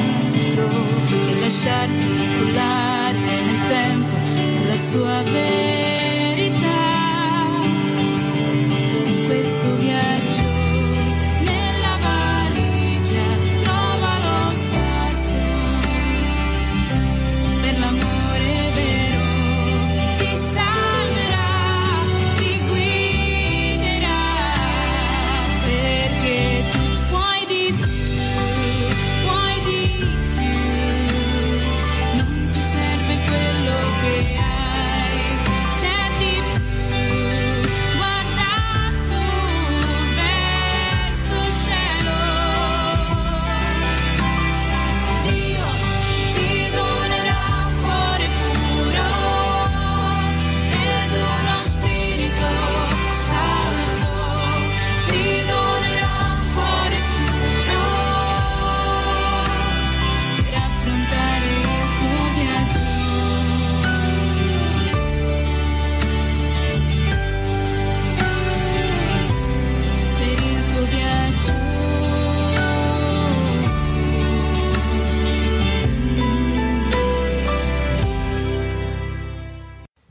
Lasciarti cullare nel tempo della sua vita.